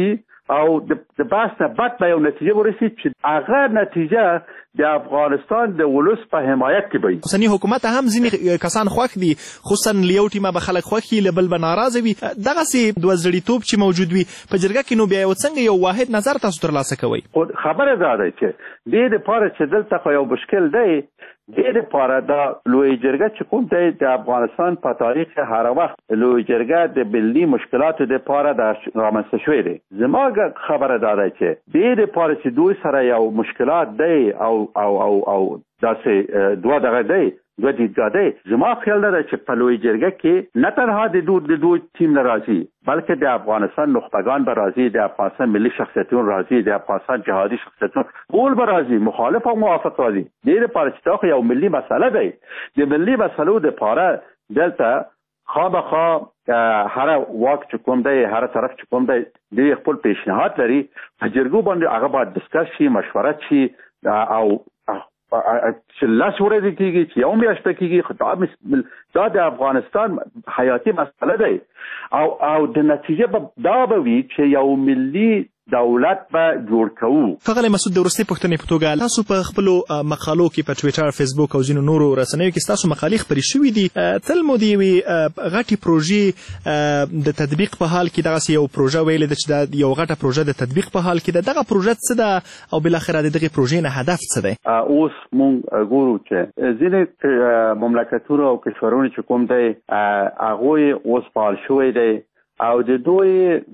او د بحث نه بعد به یو نتیجه ورسید چې هغه نتیجه د افغانستان د ولس په حمایت کې وي. اوسنی حکومت هم ځینې کسان خوښ دي، خصوصا لیو ټیمه به خلک خوښ وي، بل به ناراضه وي. دغسې دوه زړیتوب چې موجود وي په جرګه کې، نو بیا یو څنګه یو واحد نظر تاسو ترلاسه کوئ؟ خبره دا ده چې دې دپاره چې دلته خو یو مشکل دی، دې دپاره دا لویه جرګه چې کوم دی د افغانستان په تاریخ هر وخت لویه جرګه د ملي مشکلاتو دپاره رامنځته شوی دی. زما خبره دا ده چې دې دپاره چې دوی سره یو مشکلات دی او داسې دوه دغه دی، دوه دیدګاه دی. زما خیال ده چې په لویه جرګه کې نه تنها د دوی ټیم نه راځي، بلکې د افغانستان نخبگان به راځي، د افغانستان ملي شخصیتون راځي، د افغانستان جهادي شخصیتون ټول به راځي، مخالف او موافق راځي. دې دپاره چې دا خو یو ملي مسله دی. د ملي مسلو دپاره دلته خامخا هر واک چې کوم دی، هر طرف چې کوم دی، دوی خپل پیشنهاد لري. په جرګو باندې هغه باید ډسکس شي، مشورت شي، او چې لاس ورځې کېږي، چې یو میاشته کېږي. دا د افغانستان حیاتي مسله دی او د نتیجه دا به وي چې یو ملي دولت به جوړ کوو. ښاغلی مسعود، د وروستۍ پوښتنې په توګه تاسو په خپلو مقالو کې په ټویټر، فیسبوک او ځینو نورو رسنیو کې ستاسو مقالې خپرې شوي دي. تل مو د یوې غټې پروژې د تطبیق په حال کې دغسې یو پروژه ویلې ده چې دا یو غټه پروژه د تطبیق په حال کې ده. دغه پروژه څه ده او بالاخره د دغې پروژې نه هدف څه دی؟ اوس مونږ ګورو چې ځینې مملکتونه او کشورونه چې کوم دی هغوی اوس فعال شوی دی او د دوی د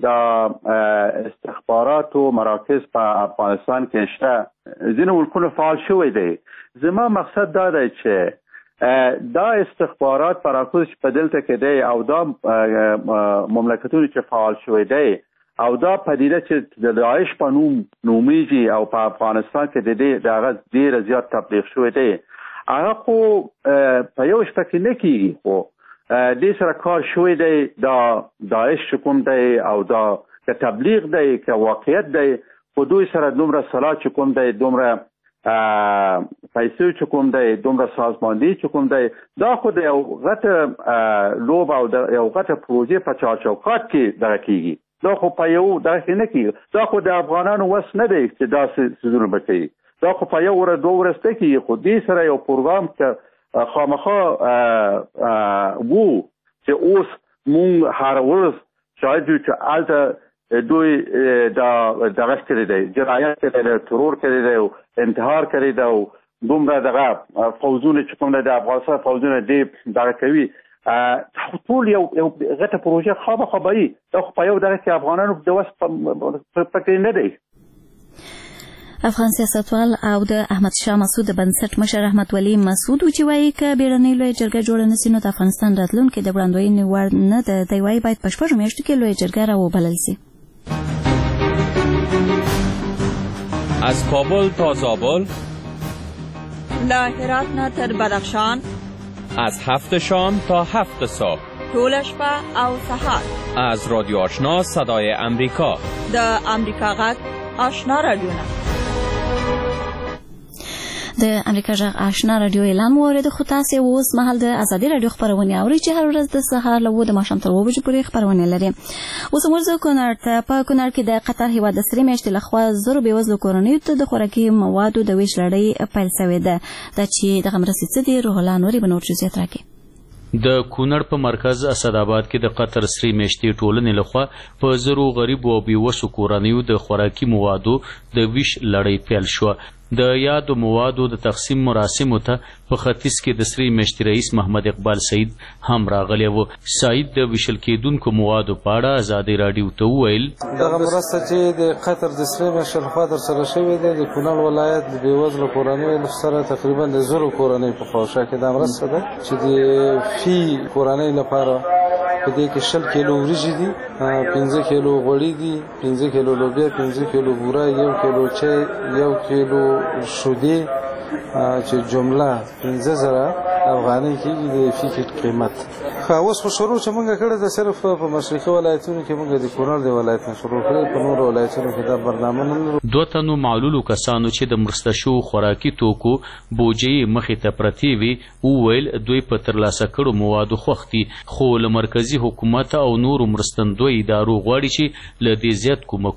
استخباراتو مراکز په افغانستان کې شته، ځینې ملکونه فعال شوی دی. زما مقصد دا دی چې دا استخبارات مراکز چې په دلته کې دی او دا مملکتونه چې فعال شوی دی او دا پدیده چې د داعش په نوم نومیږي او په افغانستان کې د هغه ډېر زیات تبلیغ شوی دی، هغه خو په یو شپه کې نه کېږي، خو دې سره کار شوی دی. دا داعش چې کوم دی او دا که تبلیغ دی که واقعیت دی، خو دوی سره دومره سلاح چې کوم دی، دومره پیسې چې کوم دی، دومره سازماندهي چې کوم دی، دا خو د یو غټه لوبه او د یو غټه پروژې په چارچوکات کې دغه کېږي. دا خو په یو دغه کې نه کېږي. دا خو د افغانانو وس نه دی چې داسې څیزونه به کوي. دا خو په یو ورځ دوه ورځ ته کېږي، خو دې سره یو پروګرام که خامخا وو چې اوس مونږ هر ورځ شاید یو چې هلته دوی دغه کړی دی، جنایت کړی دی، ترور کړی دی، انتحار کړی دی، او دومره دغه فوزونه چې کوم دی د افغانستان فوزونه دې دغه کوي. ټول یو غټه پروژه خامخا به وي. دا خو په یو دغه کې افغانانو د وس پکې نه دی. افغان سیاستوال او د احمد شاه مسعود د بنسټ مشر احمد ولی مسعود چې وایي که بیړنۍ لویه جرګه جوړه نسي نو د افغانستان راتلونکی د وړاندوینې وړ نه ده. دی وایي باید په 6 میاشتو کې لویه جرګه راوبلل سي. از کابل تا زابل، له هرات نه تر بدخشان، از 7 شام تا 7 صبح، ټول شپه او سهار، از رادیو آشنا صدای امریکا، د امریکا غږ آشنا رادیو نه. د امریکا غږ آشنا رادیو اعلان وورید. خو تاسو اوس مهال د ازادي رادیو خبرونه اورئ چې هر ورځ د سهار له 9 د ماښام تر 2 بجې پورې خبرونه لري. اوس موږ کونړ ته په کونړ کې د قطر هیواد د سری میاشتې لخوا زرو بېوزلو کورنیو ته د خوراکي موادو د ویش لړۍ پیل شوې ده. دا چې دغه مرستې څه دي، روح الله نوري به نور جزئیات راکړي. د کونړ په مرکز اسداباد کې د قطر سری میاشتې ټولنې لخوا په زرو غریبو او بېوسو کورنیو د خوراکي موادو د ویش لړۍ پیل شوه. د یادو موادو د تقسیم مراسمو ته په ختیځ کې د سری میاشتې رئیس محمد اقبال سعید هم راغلی و. سعید د ویشل کېدونکو موادو په اړه ازادي راډیو ته وویل: دغه مرسته چې د قطر د سری میاشتې لخوا ترسره شوې ده د کونړ ولایت د بېوزلو کورنیو سره تقریبا د زرو کورنۍ په خواشه کې دا مرسته ده چې د فی کورنۍ لپاره په دې کې 20 کیلو وریجې دي، 15 کیلو غوړي دي، 15 کیلو لوبیا، 15 کیلو بوره، 1 کیلو چای، 1 کیلو شودې چې جمله 15000 افغانۍ کېږي د فی کټ قیمت. اوس خو شروع چې موږ کړې ده صرف په مشرقي ولایتونو کې موږ د کونړ د ولایت نه شروع کړې، په نورو ولایتونو کې دا برنامه نه لرو. 2 تنو معلولو کسانو چې د مرسته شوو خوراکي توکو بوجۍ مخې ته پرتې وي وویل دوی په ترلاسه کړو موادو خوښ دي، خو له مرکزي حکومت او نورو مرستندوی ادارو غواړي چې له دې زیات کومکونه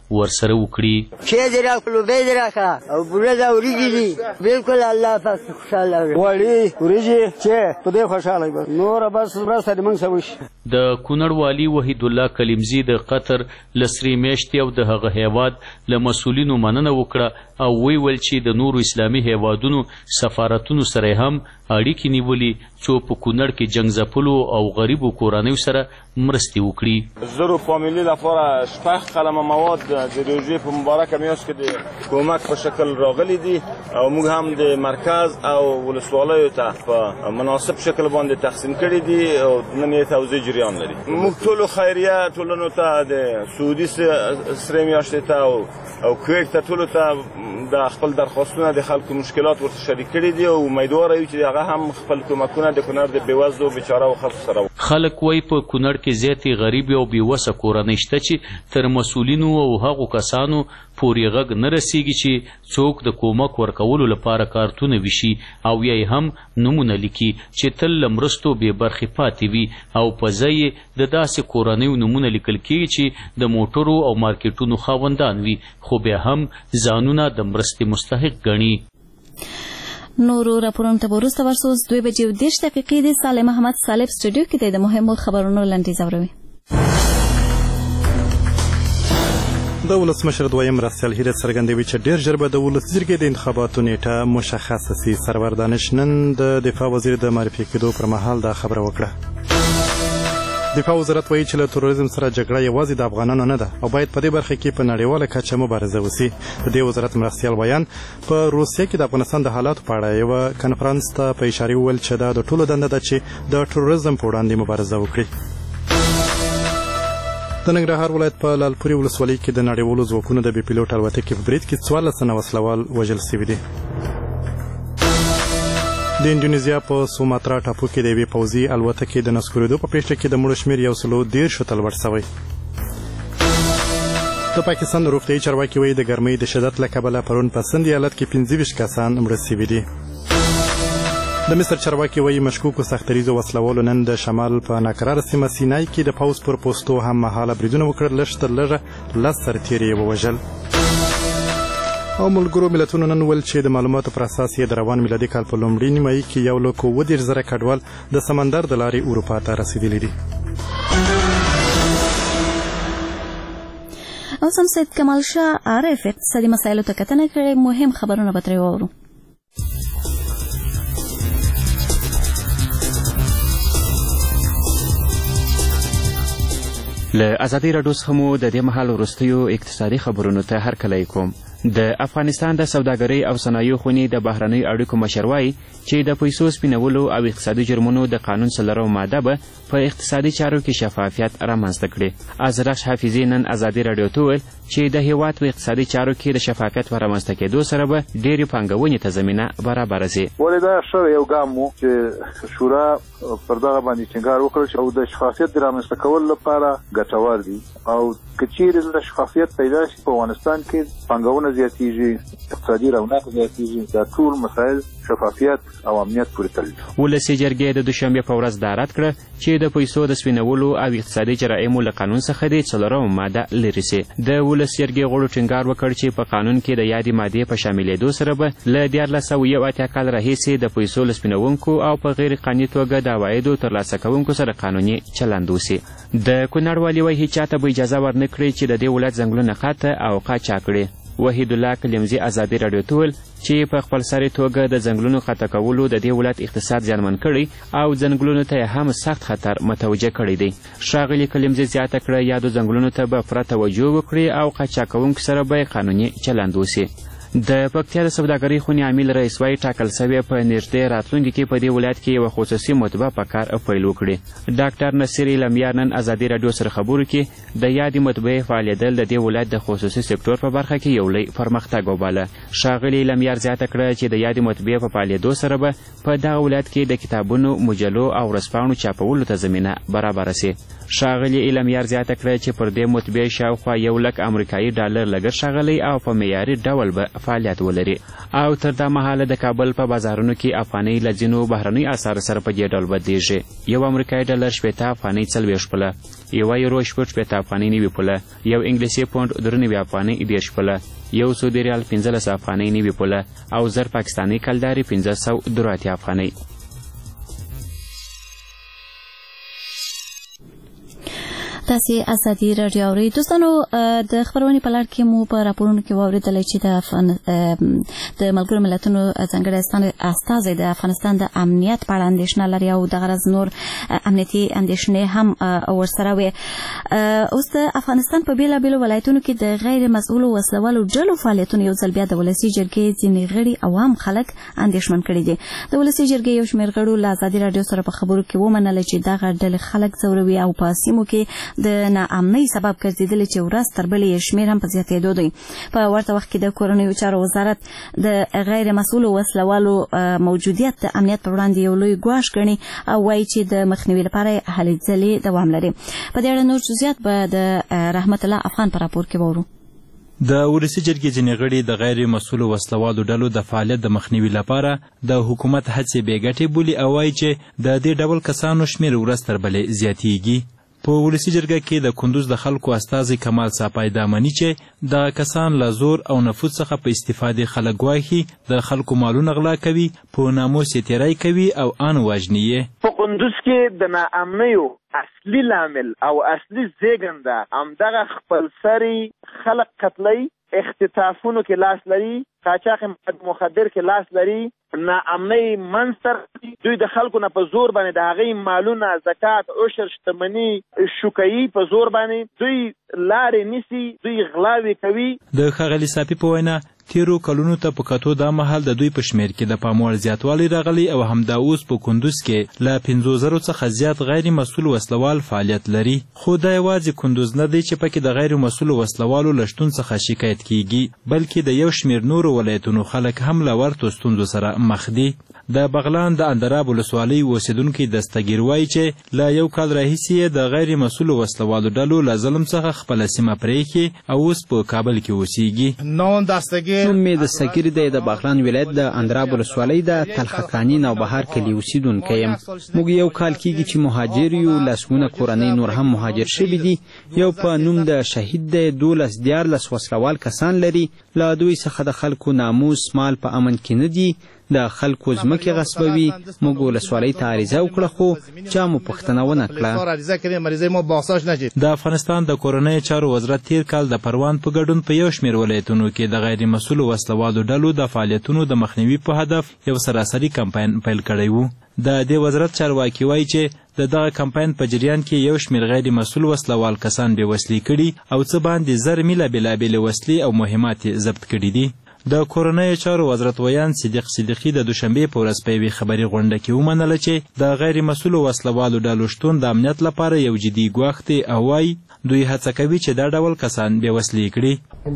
ورسره وکړي. چې دې راکړو به دې راکړه او بوره دا وریږي دي بالکل الله پاک خوشاله وړي وریږي چې په دې خوشاله به نور بس مرسته دې موږ سوي. د کونړ والي وحید الله کلیمزی د قطر لسری میشتي او د هغه هیواد له مسولینو مننه وکړه او ویل چې د نورو اسلامي هیوادونو سفارتونو سره هم اړیکې نیولې څو په کونړ کې جنګ ځپلو او غریبو کورنیو سره مرستې وکړي. زرو فامیلی لپاره شپږ قلمه مواد د روژې په مبارکه میاشت کې د کومک په شکل راغلي دي او موږ هم د مرکز او ولسوالیو ته په مناسب شکل باندې تقسیم کړي دي او نن یې توزیع جریان لري. موږ ټولو خیریه ټولنو ته د سعودي سرې میاشتې ته او کویت ته ټولو ته د خپل درخواستونه د خلکو مشکلات ورته شریک کړي دي او امیدواره یو چې هغه هم خپل کومکونه د کونړ د بېوزلو بیچاره خلکو سره. خلک وایي په کونړ کې زیاتې غریبې او بېوسه کورنۍ شته چې تر مسؤلینو او هغو کسانو پورې غږ نه رسیږي چې څوک د کومک ورکولو لپاره کارتونه ویشي او یا هم نومونه لیکي چې تل له مرستو بې برخې پاتې وي او په ځای یې د داسې کورنیو نومونه لیکل کېږي چې د موټرو او مارکیټونو خاوندان وي خو بیا هم ځانونه د مرستې مستحق ګڼي. نورو راپورونو ته وروسته ورسو 2:30 د سالم احمد صالح سټوډیو کې د مهمو خبرونو لنډیز اورئ. د ولسمشر دویم مرستیال هیله څرګندوي چې ډېر ژر به د ولس جرګې د انتخاباتو نیټه مشخصه سي. سرور دانش نن د دفاع وزیر د معرفي کېدو پر مهال دا خبره وکړه. دفاع وزارت وایي چې له تروریزم سره جګړه یوازې د افغانانو نه ده او باید په دې برخه کې په نړیواله کچه مبارزه وسي. د دې وزارت مرستیال بیان په روسیه کې د افغانستان د حالاتو په اړه یو کنفرانس ته په اشاره وویل چې دا د ټولو دنده ده چې د تروریزم په وړاندې مبارزه وکړي. د ننګرهار ولایت په لالپورې ولسوالۍ کې د نړیوالو ځواکونو د بې پیلوټ الوتکې په برید کې 14 تنه وسلوال وژل شوي دي. د اندونیزیا په سوماترا ټاپو کې د یوې پوځي الوتکې د نسکورېدو په پیښه کې د مړو شمېر 113 ته لوړ شوی. د پاکستان روغتیايي چارواکي وایي د ګرمۍ د شدت له کبله پرون په سند ایالت کې 25 کسان مړه شوي دي. د مصر چارواکي وایي مشکوکو سختریزو وسلوالو نن د شمال په ناکراره سیمه سینای کې د پوځ پر پوستو هم مهاله بریدونه وکړل. لږ تر لږه 10 سرتیري یې ووژل. او ملګرو ملتونو نن ویل چې د معلوماتو پر اساس یې د روان میلادي کال په لومړۍ نیمایي کې 1,20,000 کډوال د سمندر د لارې اروپا ته رسیدلي دي. اوس هم سید کمال شاه عارف اقتصادي مسایلو ته کتنه کړې. مهم خبرونه به ترې واورو. له ازادي راډیو څخه مو د دې مهال وروستیو اقتصادي خبرونو ته هرکلی کوم. د افغانستان د سوداګرۍ او صنایعو خونې د بهرنیو اړیکو مشر وایي چې د پیسو سپینولو او اقتصادي جرمونو د قانون 4 ماده به په اقتصادي چارو کې شفافیت رامنځته کړي. ازرخش حافظي نن ازادي راډیو ته وویل چې د هیواد په اقتصادي چارو کې د شفافیت په رامنځته کېدو سره به ډېرې پانګونې ته زمینه برابره شي. ولې دا ښه یو ګام و چې شورا پر دغه باندې ټینګار وکړ او د شفافیت د رامنځته کولو لپاره ګټور دي او که چیرې د شفافیت پیدا شي په افغانستان کې پانګونه زیاتېږي، اقتصادي رونق زیاتېږي. دا ټول مسایل شفافیت او امنیت پورې تړلي. ولسي جرګې د دوشنبې په ورځ دا رد کړه چې د پیسو د سپینولو او اقتصادي جرایمو له قانون څخه د 4 ماده لرې سي. د ولسي جرګې غړو ټینګار وکړ چې په قانون کې د یادې مادې په شاملېدو سره به له 1481 کال راهیسې د پیسو له سپینونکو او په غیر قانوني توګه د عوایدو ترلاسه کوونکو سره قانوني چلند وسي. د کونړ والي وایي هیچ چاته به اجازه ورنه کړي چې د دې ولایت ځنګلونه قاطع او قاچاق کړي. وحید الله کلیمزی ازادي راډیو ته ویل چې په خپلسري توګه د ځنګلونو قاطع کولو د دې ولایت اقتصاد زیانمن کړی او ځنګلونو ته هم سخت خطر متوجه کړی دی. ښاغلي کلیمزی زیاته کړه یادو ځنګلونو ته به پوره توجه وکړي او قاچاق کوونکو سره به قانوني چلند وسي. د پکتیا د سوداګرۍ خونې عامل رئیس وایي ټاکل سوی په نږدې راتلونکي کې په دې ولایت کې یوه خصوصي مطبعه په کار پیل وکړي. ډاکټر نصیر لمیار نن ازادي راډیو سره خبرو کې د یادې مطبعې فعالیدل د دې ولایت د خصوصي سکتور په برخه کې یو لوی پرمختګ وباله. ښاغلي لمیار زیاته کړه چې د یادې مطبعې په فعالیدو سره به په دغه ولایت کې د کتابونو، مجلو او ورځپاڼو چاپولو ته زمینه برابره سي. ښاغلي علمیار زیاته کړه چې پر دې مطبعې شاوخوا 100,000 امریکایي ډالر لګښت ښاغلی او په معیاري ډول به فعالیت ولري او تر دا مهاله د کابل په بازارونو کې افغانۍ له ځینو بهرنیو اسعارو سره په دې ډول بدلیږي. 1 امریکایي ډالر 60 افغانۍ 40 پوله، 1 یورو 60 افغانۍ 90 پوله، 1 انګلیسي پونډ 93 افغانۍ 30 پوله، 1 سعودي ریال 15 افغانۍ 90 پوله او 1000 پاکستاني کلداري 580 افغانۍ. تاسې ازادي راډیو اورئ. دوستانو د خپرونې په لړ کې مو په راپورونو کې واورېدلی چې د ملګرو ملتونو ځانګړی استازی د افغانستان د امنیت په اړه اندېښنه لري او د غرض نور امنیتي اندېښنې هم ورسره وي. اوس د افغانستان په بېلابېلو ولایتونو کې د غیر مسؤلو وسلوالو ډلو فعالیتونه یو ځل بیا د ولسي جرګې ځینې غړي او عام خلک اندېښمن کړي دي. د ولسي جرګې یو شمېر غړو له ازادي راډیو سره په خبرو کې ومنله چې دغه ډلې خلک ځوروي او په سیمو کې د ناامنۍ سبب ګرځېدلې چې ورځ تر بلې یې شمېر هم په زیاتېدو دی. په ورته وخت کې د کورنیو چارو وزارت د غیر مسؤلو وسلوالو موجودیت د امنیت پر وړاندې یو لوی ګواښ ګڼي او وایي چې د مخنیوي لپاره هلې ځلې دوام لري. په دې اړه نور جزئیات به د رحمت الله افغان په راپور کې واورو. د ولسي جرګې ځینې غړي د غیر مسؤلو وسلوالو ډلو د فعالیت د مخنیوي لپاره د حکومت هڅې بې ګټې بولي او وایي چې د دې ډول کسانو شمېر ورځ تر بلې زیاتېږي. په ولسي جرګه کې د کندوز د خلکو استازي کمال صاپای دا مني چې د کسان له زور او نفوذ څخه په استفادې خلک ګواښي، د خلکو مالونه غلا کوي، په ناموس یې تېری کوي او ان وژني یې. په کندوز کې د ناامنیو اصلي لامل او اصلي زیږنده همدغه خپلسري خلک قتلوي، اختطافونو کې لاس لري، قاچاق مخدر کې لاس لري، ناامنۍ منځ دوی د خلکو نه په زور باندې د هغې مالونه، زکات، عشر، شتمني شوکوي، په زور باندې دوی لارې نیسي، دوی غلاوې کوي. د ښاغلي صافي په وینا تیرو کلونو ته په کتو دا مهال د دوی په شمېر کې د پام وړ زیاتوالی راغلی او همدا اوس په کندوز کې له 50,000 څخه زیات غیر مسؤل وسلوال فعالیت لري. خو دا یوازې کندوز نه دی چې پکې د غیر مسؤل وسلوالو له شتون څخه شکایت کیږي، بلکې د یو شمېر نورو ولایتونو خلک هم له ورته ستونزو سره مخ دي. د بغلان د اندراب ولسوالۍ اوسیدونکي دستګیر وایي چې له یو کال راهیسې د غیر مسؤلو وسلوالو ډلو له ظلم څخه خپله سیمه پرېښې او اوس په کابل کې اوسیږي. نوم مې دستګیر دی، د بغلان ولایت د اندراب ولسوالۍ د تلخکاني نوبهار کلي اوسیدونکی یم. موږ یو کال کېږي چې مهاجر یو، لسګونه کورنۍ نور هم مهاجر شوي دي. یو په نوم د شهید دی، 12-14 وسلوال کسان لري. له دوی څخه د خلکو ناموس مال په امن کې نه دي، د خلکو ځمکې غصبوي. موږ ولسوالۍ ته عریضه وکړه خو چا مو پوښتنه ونه کړه. د افغانستان د کورنیو چارو وزارت تیر کال د پروان په ګډون په یو شمېر ولایتونو کې د غیر مسؤلو وسلوالو ډلو د فعالیتونو د مخنیوي په هدف یو سراسري کمپاین پیل کړی و. د دې وزارت چارواکي وایي چې د دغه کمپاین په جریان کې یو شمېر غیر مسؤل وسلوال کسان بې وسلې کړي او څه باندې 10 میله بېلابېلې وسلې او مهمات یې ضبط کړي دي. د کورنیو چارو وزارت ویان صدیق صدیقي د دوشنبې په ورځ په یوې خبري غونډه کې ومنله چې د غیر مسؤلو وسلوالو ډلو شتون د امنیت لپاره یو جدي ګواښ دی او وایي دوی هڅه کوي چې دا ډول کسان بې وسلې کړي.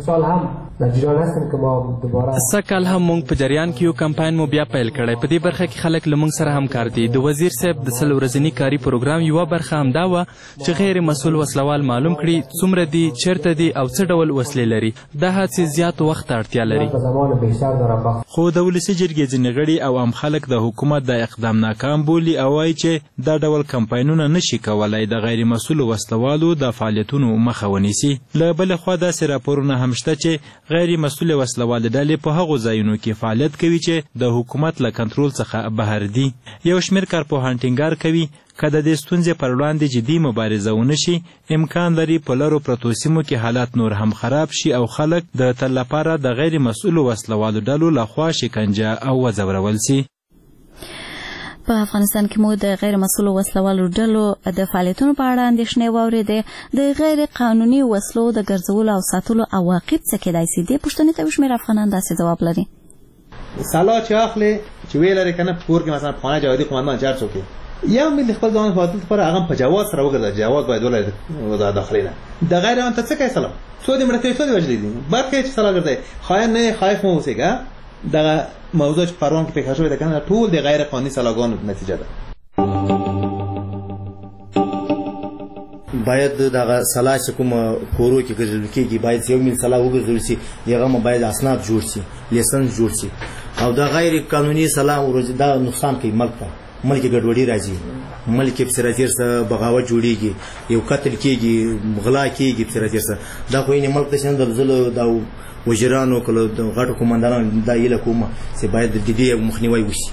سږ کال هم موږ په جریان کې یو کمپاین مو بیا پیل کړی. په دې برخه کې خلک له موږ سره همکار دي. د وزیر صاحب د 100 ورځني کاري پروګرام یوه برخه همدا وه چې غیر مسؤل وسلوال معلوم کړي څومره دي، چیرته دي او څه ډول وسلې لري. دا هڅې زیات وخت ته اړتیا لري. خو د ولسي جرګې ځینې غړي او عام خلک د حکومت د اقدام ناکام بولي او وایي چې دا ډول کمپاینونه نشي کولای د غیر مسؤلو وسلوالو د فعالیتونو مخه ونیسي. له بلې خوا داسې راپورونه هم شته چې غیر مسؤل وسلوالې ډلې په هغو ځایونو کې فعالیت کوي چې د حکومت له کنټرول څخه بهر دي. یو شمېر کارپوهان ټینګار کوي که د دې ستونزې پر وړاندې جدي مبارزه ونه شي، امکان لري په لرو پرتو سیمو کې حالات نور هم خراب شي او خلک د تل لپاره د غیر مسؤلو وسلوالو ډلو لخوا شکنجه او وځورول سي. په افغانستان کې مو د غیر مسؤلو وسلوالو ډلو د فعالیتونو په اړه اندېښنې واورېدې. د غیر قانوني وسلو د ګرځولو او ساتلو عواقب څه کېدای سي؟ دې پوښتنې ته یو شمېر افغانان داسې ځواب لري. سلا چې اخلي چې ویې لري که نه په کور کې مثلا پخوانی جوادي قومندان چارج وکړي یا ملي خپل ځوان حفاظت لپاره هغه په جواز سره وګرځي. جواز باید ولري وزارت داخلي نه. د غیر قانوني ته څه کوي؟ سلام څو دې مړه کوي، څو دې وجلې دي، باید کوي چې سلا ګرځي. خاین نه خایف مو اوسېږه. دغه موضوع چې پروان کې پیښه شوې ده کنه ټول د غیر قانوني سلاګانو نتیجه ده. باید دغه سلا چې کوم کورو کې ګرځول کېږي باید یو میل سلا وګرځول شي هغه باید اسناد جوړ شي لیسنس جوړ شي او دا غیر قانوني سلا دا نقصان کوي ملک ته ملک ګډوډي راځي ملک افسراتیر سره بغاوت جوړیږي یو قتل کېږي غلا کېږي افسراتیر سره دا خو یې ملک ته څنګه درځلو دا وزیرانو کله د غټو کمانډرانو دا یې کومه چې باید د دې مخنیوي وشي.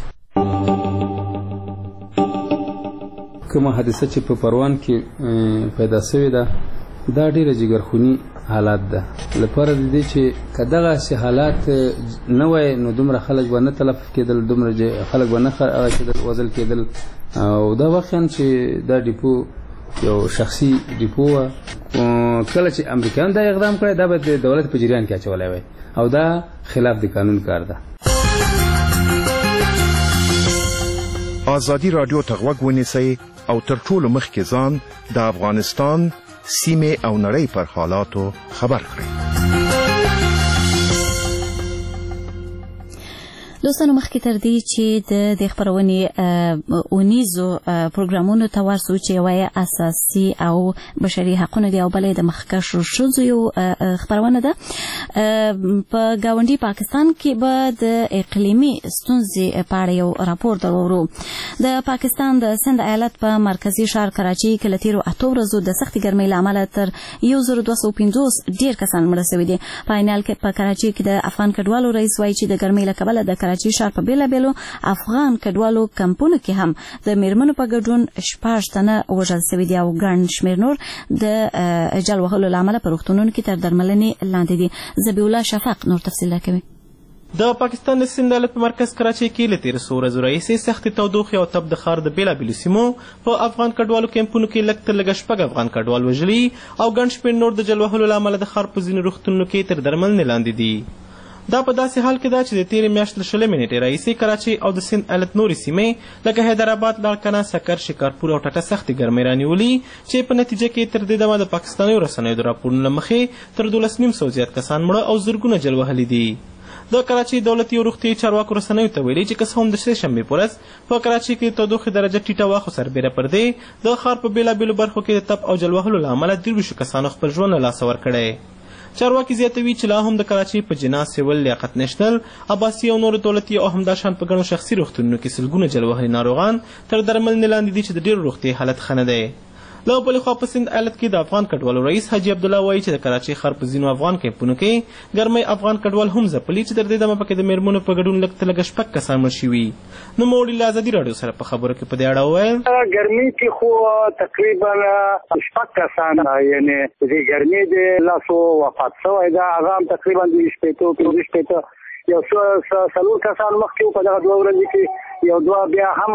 کومه حادثه چې په پروان کې پیدا شوې ده دا ډیره جګرخونی حالات ده لپاره د دې چې کداغه سي حالات نه وای نو دومره خلک باندې تلف کېدل دومره خلک باندې کېدل وزل کېدل او دا وخت چې دا ډیپو یو شخصي ډیپو کله چې امریکایان دا اقدام کړی دا به د دولت په جریان کې اچولای وای او دا خلاف د قانون کار ده. آزادی رادیو ته غوږ ونیسئ او تر ټولو مخکې ځان د افغانستان سیمې او نړۍ پر حالاتو خبر کړئ. دوستانو مخکې تر دې چې د خبرونې اونیزو پروګرامونو ته ورسو چې یوه اساسي او بشري حقونه دي او بلې د مخکښو ښځو یو خبرونه ده په ګاونډي پاکستان کې به د اقلیمي ستونزې په اړه یو راپور درورو. د پاکستان د سند ایالت په مرکزي ښار کراچۍ کې له تېرو 8 ورځو د سختې ګرمۍ له امله تر 1250 ډېر کسان مړه شوي دي. په عین کې په کراچۍ کې د افغان کډوالو رئیس وایي چې د ګرمۍ له کبله د کراچۍ ښار په بیلابیلو افغان کډوالو کمپونو کې هم د میرمنو په ګډون 6 تنه وژل شوي دي او ګڼ شمېر نور د جل وهلو له امله په روغتونونو کې تر درملنې لاندې دي. ذبیح الله شفق نور تفصیل راکوي. د پاکستان د سند ایالت په مرکز کراچۍ کې له 13 ورځو راهیسې سختې تودوخې او تب د ښار د بیلابیلو سیمو په افغان کډوالو کیمپونو کې لږ تر لږه 6 افغان کډوال وژلي او ګڼ شمېر نور د جل وهلو له امله د ښار په ځینو روغتونونو کې تر درملنې لاندې دي. دا په داسې حال کې ده چې د تېرې میاشت له 20 نیټې راهیسې کراچۍ او د سند ایالت نورې سیمې لکه حیدرآباد لاړکنه سکر شکارپور او ټټه سختې ګرمۍ رانیولي چې په نتیجه کې تر دې دمه د پاکستاني رسنیو د راپورونو له مخې تر 12,500 زیات کسان مړه او زرګونه جل وهلي دي. د کراچۍ دولتي او روغتیایي چارواکو رسنیو ته ویلي چې که څه هم د سهشنبې په ورځ په کراچۍ کې د تودوخې درجه ټیټه وه خو سربیره پر دې د ښار په بیلابیلو برخو کې د تپ او جل وهلو له امله 30 کسانو خپل ژوند له لاسه ورکړی. چارواکي زیاتوي چې لا هم د کراچۍ په جنا سیول لیاقت نشنل عباسي او نورو دولتي او همداشان په ګڼو شخصي روغتونونو کې سلګونه جل وهلي ناروغان تر درملنې لاندې دي چې د ډېرو روغتیایي حالت ښه نه دی. له بلې خوا په سند ایالت کې د افغان کډوالو رئیس حاجي عبدالله وایي چې د کراچۍ ښار په ځینو افغان کیمپونو کې ګرمۍ افغان کډوال هم ځپلي چې تر دې دمه پکې د میرمنو په ګډون لږ تر لږه 6 کسان مړه شوي. نوموړي له ازادي راډیو سره په خبرو کې په دې اړه وویل ګرمۍ کې خو تقریبا 6 کسان یعنی د ګرمۍ د لاسو وفات شوی ده هغه هم تقریبا د 15 یو څلور کسان مخکې په دغه 2 ورځې کې یو دوه بیا هم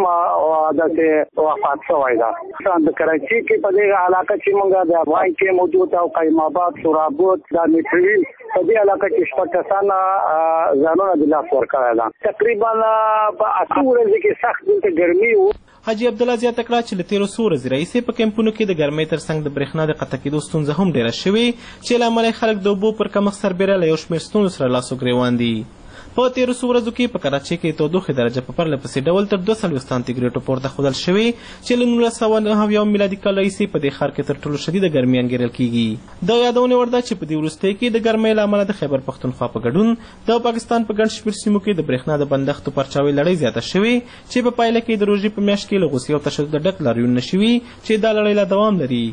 داسې وفات شوی ده. د کراچۍ کې په دې علاقه چې موږ د افغان کې موجود او قیم آباد سورابود د میټرویل په دې علاقه کې 6 کسان ځانونه د لاس ورکړی ده. تقریبا په 8 ورځې کې سخت دلته ګرمي و. حاجي عبدالله زیاته کړه چې له 13 ورځې راهیسې په کیمپونو کې د ګرمۍ تر څنګ د برېښنا د قطع کېدو ستونزه هم ډېره شوې چې له امله خلک د اوبو پر کمښت سربیره له یو شمېر ستونزو سره لاس و ګرېوان دي. په 13 ورځو کې په کراچۍ کې تودوخې درجه په پرله پسې ډول تر 240 سانتیګریډو پورته ښودل شوې چې له 1990 میلادي کال راهیسې په دې ښار کې تر ټولو شدیده ګرمي انګېرل کېږي. د یادونې وړ ده چې په دې وروستیو کې د ګرمۍ له امله د خیبر پښتونخوا په ګډون د پاکستان په ګڼ شمېر سیمو کې د برېښنا د بندښتو پرچاوۍ لړۍ زیاته شوې چې په پایله کې د روژې په میاشت کې له غوسې او تشدد ډک لاریونونه شوي چې دا لړۍ لا دوام لري.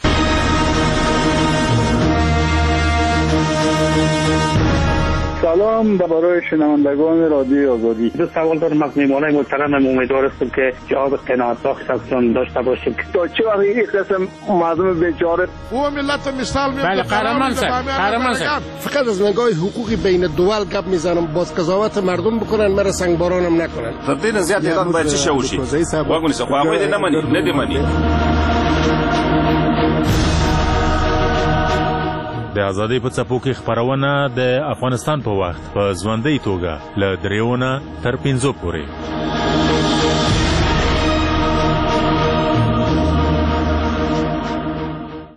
سلام برای شنوندگان رادیو آزادی. دو سوال دارم از میهمانان محترمم، امیدوار هستم که جواب قناعتبخش ازتون داشته باشیم. تا چه وقت این قسم مردم بیچاره او ملت مثال میاد. بله قهرمان صاحب فقط از نگاه حقوقی بین دول گپ میزنم، باز قضاوت مردم بکنن، مرا سنگبارانم نکنن. تبدیل زیاد تعداد باید چی شوشی؟ واگونی سو خواهی نمانی ندیمانی. د ازادۍ په څپو کې خپرونه د افغانستان په وخت په ژوندۍ توګه له 3 تر 5 پورې.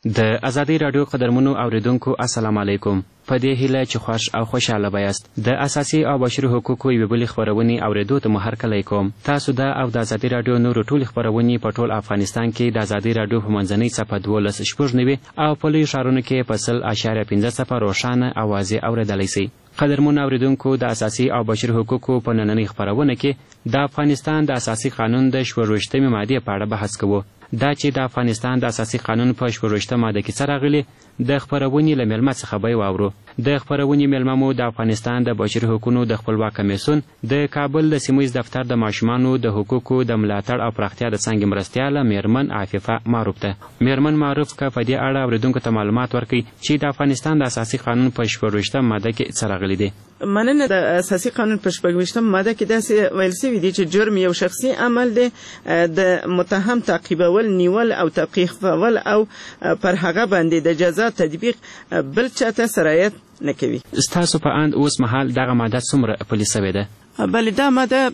د ازادي رادیو قدرمنو اوریدونکو السلام علیکم. په دې هیله چې خوښ او خوشاله بایاست. د اساسي او بشري حقوقو یوې بلې خپرونې اورېدو ته مو هرکلی کوم. تاسو دا او د ازادي رادیو نورو ټولې خپرونې په ټول افغانستان کې د ازادي رادیو په منځنۍ څپه 12.9 او په لویو ښارونو کې په 100.5 روښانه اوازې اورېدلی سئ. قدرمن اوریدونکو د اساسي او بشري حقوقو په نننۍ خپرونه کې د افغانستان د اساسي قانون د 24مې مادې په اړه بحث کوو. دا چې د افغانستان د اساسي قانون په 24مه ماده کې څه راغلي د خپرونې له میلمه څخه به یې واورو. د خپرونې میلمه مو د افغانستان د بشري حقوقو د خپلواک کمیسیون د کابل د سیمه ییز دفتر د ماشومانو د حقوقو د ملاتړ او پراختیا د څانګې مرستیاله میرمن عفیفه معروف ده. میرمن معروف که په دې اړه اوریدونکو ته معلومات ورکړي چې د افغانستان د اساسي قانون په 24مه ماده کې څه راغلي دي. مننه. د اساسي قانون په 24مه ماده کې داسې ویل شوي دي چې جرم یو شخصي عمل دی د متهم تعقیبول، نیول او توقیفول او پر هغه باندې د جزا تطبیق بل چاته سرایت نه کوي. ستاسو په اند اوس مهال دغه ماده څومره پلي سوې ده؟ بله، دا ماده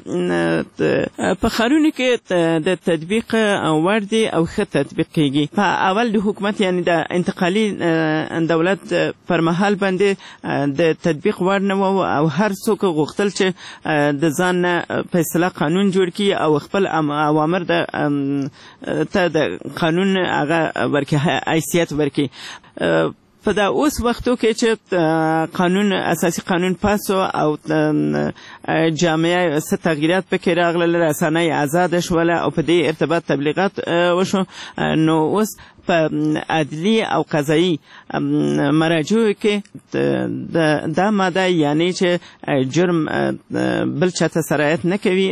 په ښارونو کې د تطبیق وړ دی او ښه تطبیق کیږي. په اول د حکومت یعنی د انتقالي دولت پر مهال باندې د تطبیق وړ نه و او هر څوک غوښتل چې د ځان نه فیصله قانون جوړ کړي او خپل اوامر ته د قانون هغه ورکړي، حیثیت ورکړي. په دا اوس وختو کې چې قانون اساسي قانون پاسو او جامعه څه تغییرات پکې راغلل، رسنۍ آزاده شوله او په دې ارتباط تبلیغات وشو، نو اوس په عدلی او قضایی مراجعو کې دا ماده یعنی چې جرم بل چاته سرایت نه کوي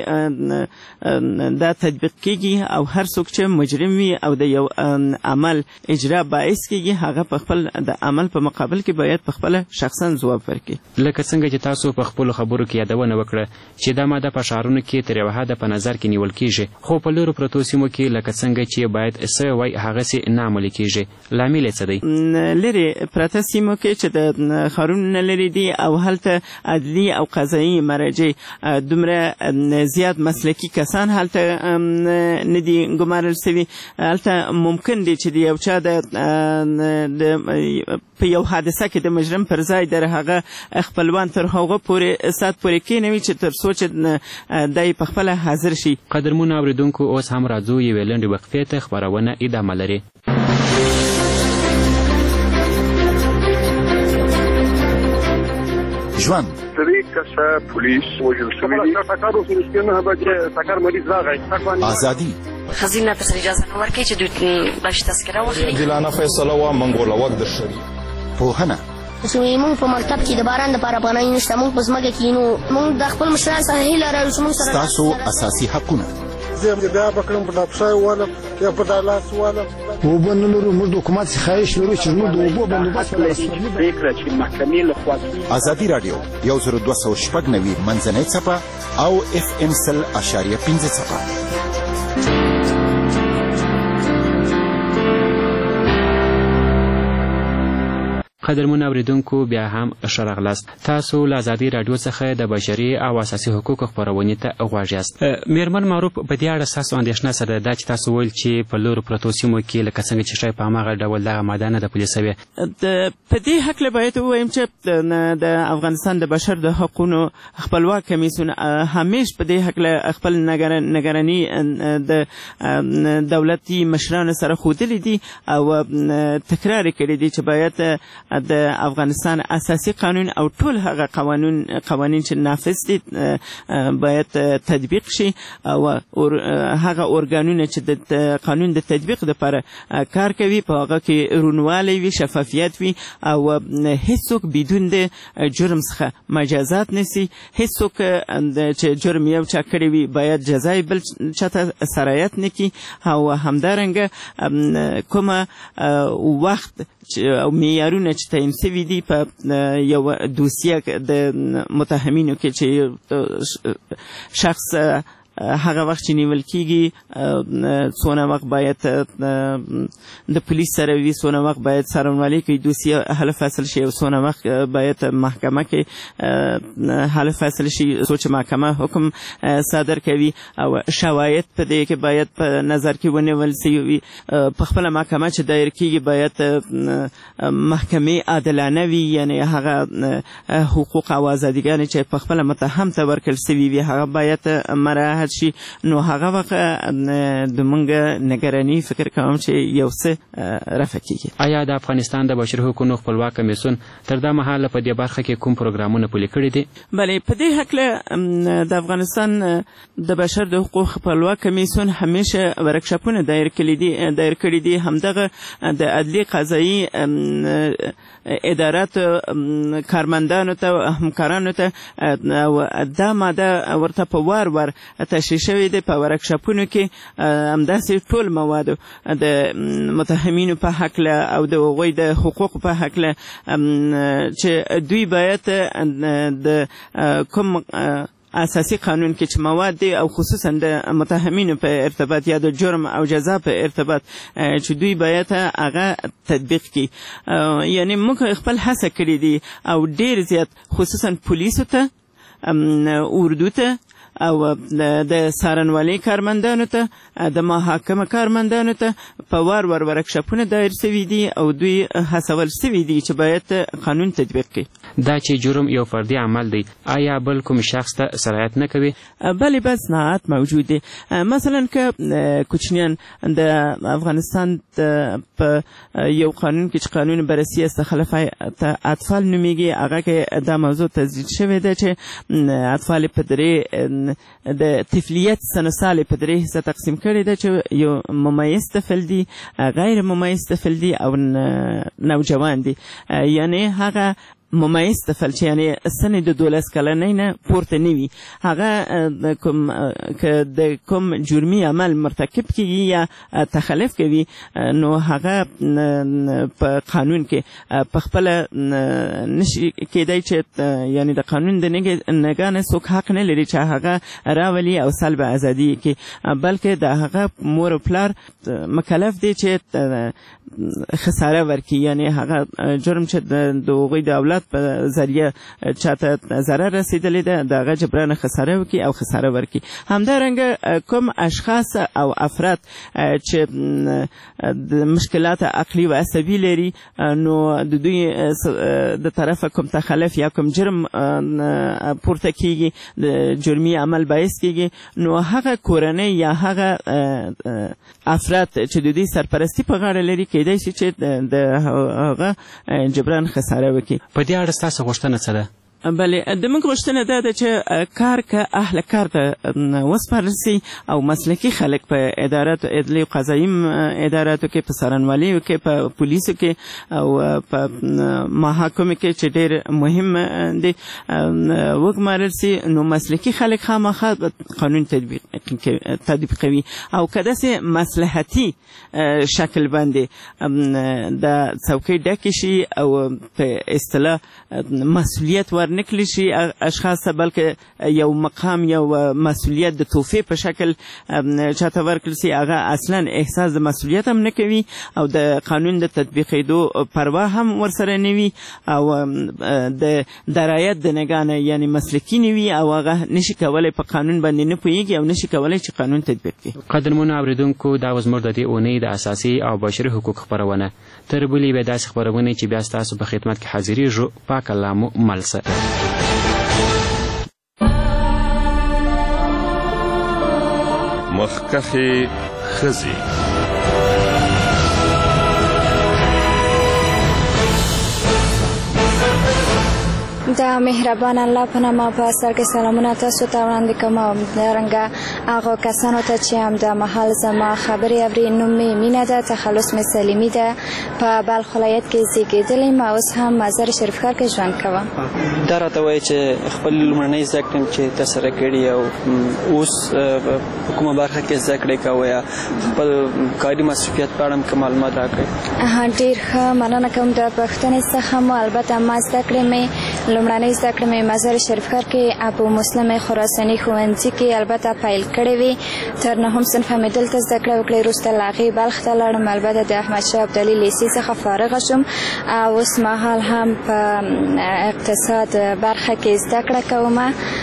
دا تطبیق کیږي او هر څوک چې مجرم وي او د یو عمل اجرا باعث کیږي هغه په خپل د عمل په مقابل کې باید په خپل شخصا ځواب ورکړي. لکه څنګه چې تاسو په خپل خبرو کې یادونه وکړه چې دا ماده په ښارونو کې تر یوه حده په نظر کې نیول کیږي، خو په لرو پرتو سیمو کې لکه څنګه چې باید څه وای هغسې نه عملي کیږي. لامل یې څه دی؟ لرې پرته سیمو کې چې د ښارونو نه لرې دي او هلته عدلي او قضایي مراجع دومره زیات مسلکي کسان هلته نه دي ګمارل سوي. هلته ممکن دی چې د یو چا په یو حادثه کې د مجرم پر ځای در هغه خپلوان تر هغه پورې سات پورې کېنوي چې تر څو چې دی په خپله حاضر شي. قدرمنو اوریدونکو اوس هم راځو یوې لنډې وقفې ته، خپرونه ادامه لري. ژوند 3 کسه پولیس وژل شوي دي. ازادي خزینه ته اجازه نه ورکړي چې دوی باش تذکره واخلي. عادلانه فیصله و منګوله وخت د شری پوهنه موږ په مکتب کې د باران لپاره پناه نشته، موږ په ځمکه کې نو موږ د خپل مشرانو څخه هیله لرو چې موږ سره تاسو اساسي حقونه زه بیا بکړم په دپسای والم یا په دالاس والم اوبه نه لرو. موږ د حکومت څخه خواهش لرو چې موږ د اوبو بندوبست پرېکړه چې محکمې لخوا کېږي. ازادي رادیو 10290 منځنۍ څپه او FM 100.5 څپه. قدرمن اوریدونکو بیا هم ښه راغلاست. تاسو له ازادي راډیو څخه د بشري او اساسي حقوقو خپرونې ته غوږ یاست. میرمن معروف، په دې اړه ستاسو اندېښنه څه ده؟ دا چې تاسو ویل چې په لرو پرتو سیمو کې لکه څنګه چې شی په هماغه ډول دغه ماده نه ده پلي سوې. په دې هکله باید ووایم چې د افغانستان د بشر د حقونو خپلواک کمیسیون همیش په دې هکله خپل نگراني د دولتي مشرانو سره ښودلې دي او تکرار یې کړي دي چې باید د افغانستان اساسي قانون او ټول هغه قوانین چې نافذ دي باید تطبیق شي او هغه ارګانونه چې د قانون د تطبیق لپاره کار کوي په هغه کې روڼوالی وي، شفافیت وي او هیڅوک بدون د جرم څخه مجازات نشي. هیڅوک چې جرم یو چا کړی وي باید جزای بل چاته سرایت نه کړي او همدارنګه کومه وخت او معیارونه چې تعیین شوي دي په یو دوسیه د متهمینو کې چې شخص هغه وخت چې نیول کیږي څونه وخت باید د پولیس سره وي، څونه وخت باید څارنوالي کوي دوسیه حل فصل شي، او څونه وخت باید محکمه کې حل فصل شي، څو چې محکمه حکم صادر کوي او شواهد په دې کې باید په نظر کې ونیول سي وي. په خپله محکمه چې دایر کیږي باید محکمې عادلانه وي، یعنی هغه حقوق او ازادیګانې چې په خپله متهم ته ورکړل سوي وي هغه باید مراعات شي. نو هغه وخت د موږ نګراني فکر کوم چې یو څه رفع کیږي. آیا د افغانستان د بشري حقوقو خپلواک کمیسیون تر دا مهاله په دې برخه کې کوم پروګرامونه پلي کړي دي؟ بله، په دې هکله د افغانستان د بشر د حقوقو خپلواک کمیسیون همیشه ورکشاپونه دایر کړي دي. همدغه د عدلي قضایي اداراتو کارمندانو ته او همکارانو ته دا ماده ورته په وار تشریح شوې ده. په ورکشاپونو کې همداسې ټول موادو د متهمینو په هکله او د هغوی د حقوقو په هکله چې دوی باید د کوم اساسي قانون کې چې مواد دي او خصوصا د متهمینو په ارتباط یا د جرم او جزا په ارتباط چې دوی باید هغه تطبیق کړي. یعنی موږ خپل هڅه کړې دي او ډېر زیات خصوصا پولیسو ته، اردو ته او د څارنوالۍ کارمندانو ته، د محاکمه کارمندانو ته په وار ورکشاپونه دایر سوي دي او دوی هڅول سوي دي چې باید قانون تطبیق کړي. دا چې جرم یو فردي عمل دی، آیا بل کوم شخص ته سرایت نه کوي؟ بله، بس صناعت موجود دی. مثلا که کوچنیان د افغانستان په یو قانون کې چې قانون بررسي از تخلف اطفال نومیږي، هغه کې دا موضوع تزیید شوې ده چې اطفال په درې د طفلیت سن سال په درې حصه تقسیم کړي ده چې یو ممیز طفل دی، غیر ممیز طفل دی او نوجوان دی. یعنی هغه ممیز طفل چې یعنی سن د 12 کلنۍ نه پورته نه وي، هغه که د کوم جرمي عمل مرتکب کیږي یا تخلف کوي، نو هغه په قانون کې په خپله نشي کېدی چې یعنی د قانون د نګاه څوک حق نه لري چې هغه راولي او سلب ازادي کړي، بلکې د هغه مور او پلار مکلف دی چې خساره ورکړي. یعنی هغه جرم چې د هغوی د اولاد په ذریعه چاته ضرر رسیدلی ده د هغه جبران خساره وکړي او خساره ورکړي. همدارنګه کوم اشخاص او افراد چې د مشکلات عقلي و عصبي لري، نو د دوی د طرفه کوم تخلف یا کوم جرم پورته کیږي، د جرمي عمل باعث کیږي، نو هغه کورنۍ یا هغه افراد چې د دوی سرپرستی په غاړه لري کېدای شي چې د هغه جبران خساره وکړي. په دې اړه ستاسو غوښتنه څه ده؟ بله، د موږ غوښتنه دا ده چې کار که اهل کار ته وسپارل سي او مسلکي خلک په اداراتو عدلي او قضایي اداراتو کې، په څارنوالیو کې، په پولیسو کې او په محاکمو کې چې ډېر مهم دی وګمارل سي، نو مسلکي خلک خامخا قانون تطبیقوي او که داسې مصلحتي شکل باندې د څوکۍ ډکې شي او په اصطلاح مسؤلیت ورنکړي شي اشخاص ته، بلکې یو مقام یو مسؤلیت د تحفې په شکل چاته ورکړل شي، هغه اصلا احساس د مسؤلیت هم نه کوي او د قانون د تطبیقېدو پروا هم ورسره نه وي او د درایت د نګاه نه یعنی مسلکي نه وي او هغه نشي کولی په قانون باندې نه پوهېږي او نشي کولی چې قانون تطبیق کړي. قدرمنو اورېدونکو، دا و زموږ د دې اونۍ د اساسي او بشري حقوق خپرونه. تر بلې بیا داسې خپرونې چې بیا ستاسو په خدمت کې حاضرېږو. پاک الله مو مل شه. مخکښې ښځې. د مهربان الله په نامه په سر کې سلامونه تاسو ته وړاندې کوم. همدارنګه هغو کسانو ته چې هم د مهال زما خبرې اوري. نوم مې مینه ده، تخلص مې سلیمي ده، په بلخ ولایت کې زیږېدلې یم، اوس هم مزار شریف ښار کې ژوند کوم. دا راته وایي چې خپل لومړنۍ زده کړې چې ترسره کړي او اوس په کومه برخه کې زده کړې کوئ، خپل کاري مصروفیت په اړه هم که معلومات راکړئ. ډېر ښه مننه کوم د پوښتنې څخه مو. البته ما زده کړې مې لومړنۍ زده کړې مې مزار شریف ښار کې ابو مسلم خراساني ښوونځي کې البته پیل کړې وې. تر 9 صنفه مې دلته زده کړه وکړې. وروسته له هغې بلخ ته لاړم. البته د احمدشاه ابدالي لیسې څخه فارغه شوم او اوس مهال هم په اقتصاد برخه کې زده کړه کوم.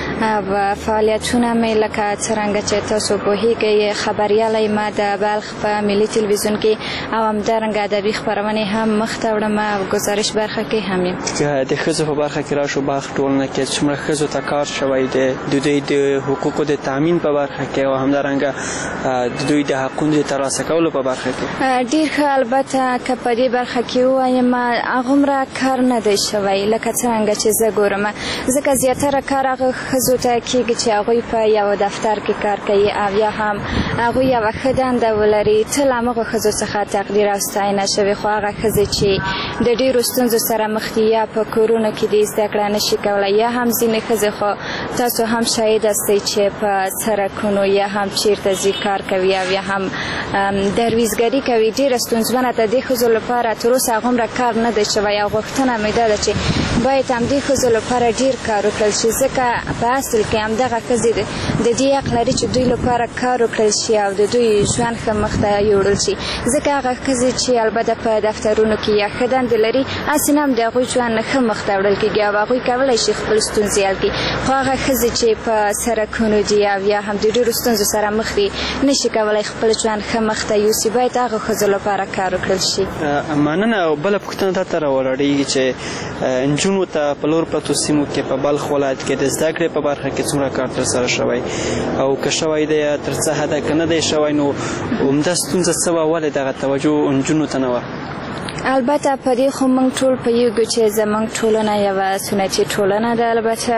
فعالیتونه مې لکه څرنګه چې تاسو پوهیږئ خبریاله یم د بلخ په ملي تلویزیون کې او همدارنګه ادبي خپرونې هم مخته وړم او گزارش برخه کې هم یم. د ښځو په برخه کې راشو بلخ ټولنه کې څومره ښځو ته کار شوی دی د دوی د حقوقو د تامین په برخه کې او همدارنګه د دوی د حقونو د ترلاسه کولو په برخه کې ډېر ښه. البته که په دې برخه کې ووایم هغومره کار نه دی شوی لکه څرنګه چې زه ګورم، ځکه زیاتره کار هغه ښځو ته کېږي چې هغوی په یو دفتر کې کار کوي او یا هم هغوی یوه ښه دنده ولري. تل همغه ښځو څخه تقدیر او ستاینه شوې، خو هغه ښځې چې د ډېرو ستونزو سره مخ دي یا په کورونو کې د زده کړه نشي کولی یا هم ځینې ښځې خو تاسو هم شاهد هستئ چې په سرکونو یا هم چیرته ځي کار کوي او یا هم درویزګري کوي. ډېره ستونزمنه ده. دې ښځو لپاره تر اوسه هغومره کار نه دی شوی او غوښتنه مې دا ده چې باید همدې ښځو لپاره ډېر کار وکړل شي، ځکه په اصل کې همدغه ښځې د دې حق لري چې دوی لپاره کار وکړل شي او د دوی ژوند ښه مخته یوړل شي. ځکه هغه ښځې چې البته په دفترونو کې یا ښه دندې لري هسې نه هم د هغوی ژوند ښه مخته وړل کېږي او هغوی کولی شي خپل ستونزې حل کړي. خو هغه ښځې چې په سرکونو دي او یا هم د ډېرو ستونزو سره مخ دي نشي کولی خپل ژوند ښه مخته یوسي، باید هغه ښځو لپاره کار وکړل شي. مننه. او بله پوښتنه دا ته راولاړېږي چې نجونو ته په لور پرتو سیمو کې په بلخ ولایت کې د زده کړې په برخه کې څومره کار ترسره شوی او که شوی دی تر څه حده که نه دی شوی نو عمده ستونزه څه وه، ولې دغه توجه نجونو ته نه وه؟ البته په دې خو موږ ټول پوهیږو چې زموږ ټولنه یوه سنتي ټولنه ده. البته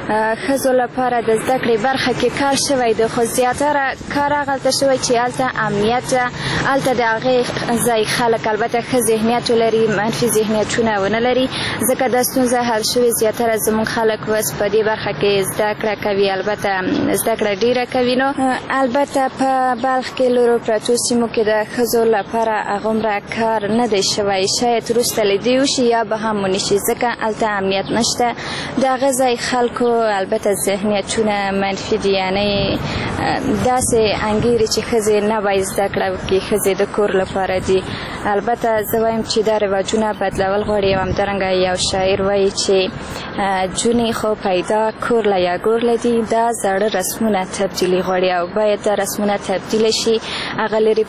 ښځو لپاره د زده کړې برخه کې کار شوی دی، خو زیاتره کار هغلته شوی چې هلته امنیت ده، هلته د هغې ځای خلک البته ښه ذهنیت ولري، منفي ذهنیتونه ونه لري، ځکه دا ستونزه حل شوې. زیاتره زموږ خلک اوس په دې برخه کې زده کړه کوي، البته زده کړه ډېره کوي. نو البته په بلخ کې لرو پرتو سیمو کې د ښځو لپاره هغومره کار نه دی شوی. شاید وروسته له دې وشي یا به هم ونه شي، ځکه هلته امنیت نشته. د هغه ځای خلکو البته ذهنیتونه منفي دي، یعنې داسې انګیري چې ښځې نه باید زده کړه وکړي، ښځې د کور لپاره دي. البته زه وایم چې دا رواجونه بدلول غواړي او همدارنګه یو شاعر وایي چې جونې خو پیدا کور له یا ګور له دي، دا زاړه رسمونه تبدیلي غواړي او باید دا رسمونه تبدیله شي. هغه لرې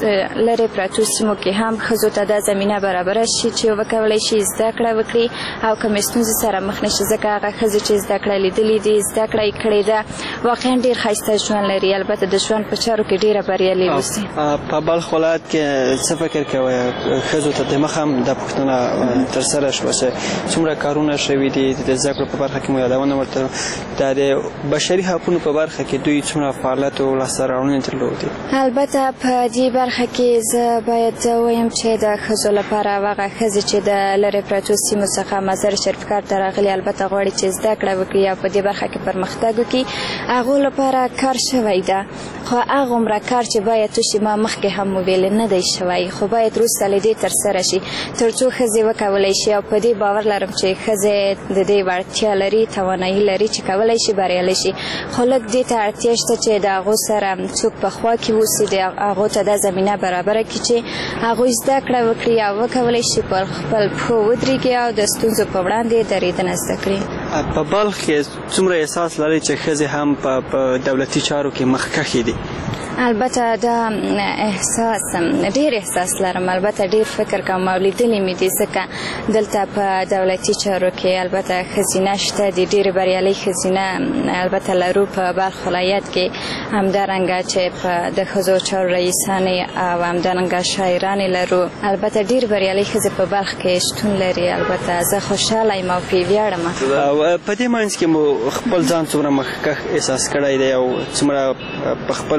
پرتو سیمو کې هم ښځو ته دا زمینه برابره شي چې وکولی شي زده کړه وکړي او کومې ستونزې سره مخ نه شي، ځکه هغه ښځې چې زده کړه لیدلې دي، زده کړه یې کړې ده، واقعا ډېر ښایسته ژوند لري. البته د ژوند په چارو کې ډېره بریالۍ اوسي. په بلخ ولایت کې څه فکر کوئ ښځو ته دمخه هم دا پوښتنه ترسره شوه چې څومره کارونه شوي دي د زده کړو په برخه کې مو یادونه ورته د بشري حقونو په برخه کې دوی څومره فعالیت او لاسته راوړنې درلودې؟ البته په دې برخه کې زه باید ووایم چې د ښځو لپاره هغه ښځې چې د لرې پرتو سیمو څخه مزار شریف ښار ته راغلي البته غواړي چې زده کړه وکړي او په دې برخه کې پرمختګ وکړي، هغو لپاره کار شوی ده. خو هغومره کار چې باید وشي ما مخکې هم وویل نه دی شوی، خو باید وروسته له دې ترسره شي تر څو ښځې وکولی شي او په دې باور لرم چې ښځې د دې وړتیا لري، توانایي لري چې کولی شي بریالی شي. خو لږ دې ته اړتیا شته چې د هغو سره څوک په خوا کې اوسي، د هغو ته دا زمینه برابره کړي چې هغوی زده کړه وکړي او وکولی شي پر خپل پښو ودرېږي او د ستونزو په وړاندې درېدنه زده کړي. په بلخ کې څومره احساس لري چې ښځې هم په دولتي چارو کې مخکښې دي؟ البته دا احساس ډېر احساس لرم، البته ډېر فکر کوم او لیدلې مې دي، ځکه دلته په دولتي چارو کې البته ښځینه شته دي، ډېرې بریالۍ ښځینه البته لرو په بلخ ولایت کې. همدارنګه چې د ښځو چارو رئیسانې او همدارنګه شاعرانې لرو، البته ډېر بریالۍ ښځې په بلخ کې شتون لري. البته زه خوشحاله یم او پرې ویاړم. په دې منځ کې مو خپل ځان څومره مخکښ احساس کړی دی او څومره په خپل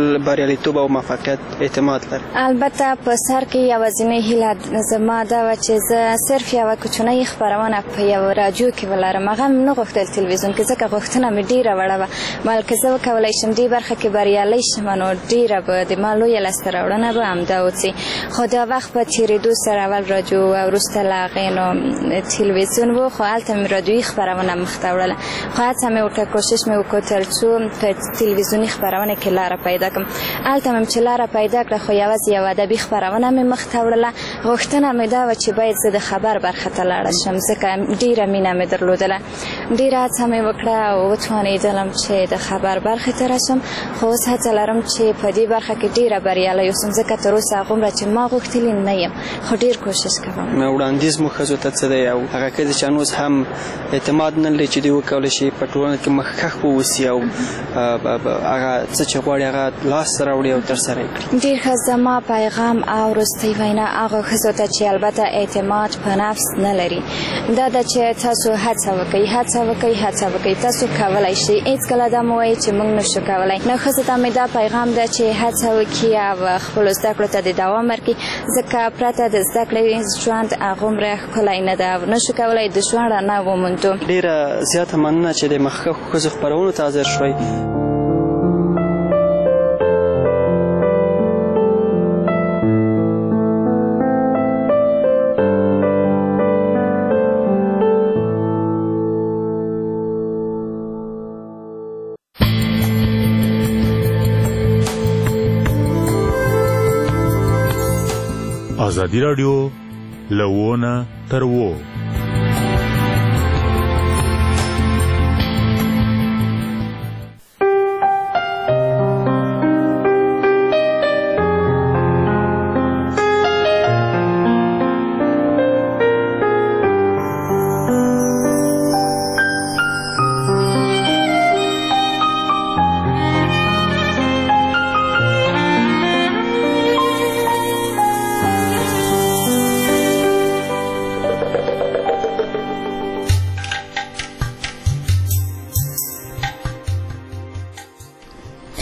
بریالیتوب او موفقیت اعتماد لري. البته په سر کې یوازینۍ هیله زما دا وه چې زه صرف یوه کوچنۍ خپرونه په یو راډیو کې ولرم. هغه مې نه غوښتل تلویزیون کې، ځکه غوښتنه مې ډېره وړه وه. بلکې زه وکولی شم دې برخه کې بریالی شم، نو ډېره به د ما لویه لاسته راوړنه به همدا اوسي. خو دا وخت په تېرېدو سره اول راډیو او وروسته له هغې نو تلویزیون و، خو هلته مې راډیوي خپرونه مخ ته وړله. خو هڅه مې وکړه، کوشش مې وکړ تر څو په تلویزیوني خپرونه کې لاره پیدا کړم. هلته مې چې لاره پیدا کړه، خو یوازې یو ادبي خپرونه مې مخ ته وړله. غوښتنه مې دا وه چې باید زه د خبر برخه ته لاړه شم، ځکه ډېره مینه مې درلودله. ډېره هڅه مې وکړه او وتوانېدلم چې د خبر برخې ته راشم. خو اوس هڅه لرم چې په دې برخه کې ډېره بریالی اوسم، ځکه تر اوسه هغومره چې ما غوښتلي نه یم، خو ډېر کوشش کوم. وړاندیز مو ښځو ته څه دی او هغه ښځې چې هنوز هم اعتماد نه لري چې دوی وکولی شي په ټولنه کې مخکښ واوسي او هغه څه چې غواړي هغه لاسته راوړي او ترسره یې کړي. ډېر ښه. زما پیغام او وروستۍ وینا هغو ښځو ته چې البته اعتماد په نفس نه لري دا ده چې تاسو هڅه وکئ. تاسو کولی شئ. هېڅکله دا مه وایئ چې موږ نشو کولی. نو ښځو ته مې دا پیغام ده چې هڅه وکړي او خپلو زده کړو ته د دوام ورکړي، ځکه پرته د زده کړې ژوند هغومره ښکلی نه ده او نشو کولی د ژوند رڼا وموندو. ډېره زیاته مننه چې د مخکښو ښځو خپرونو ته حاضر شوئ. ازادي راډیو له ونه تر وو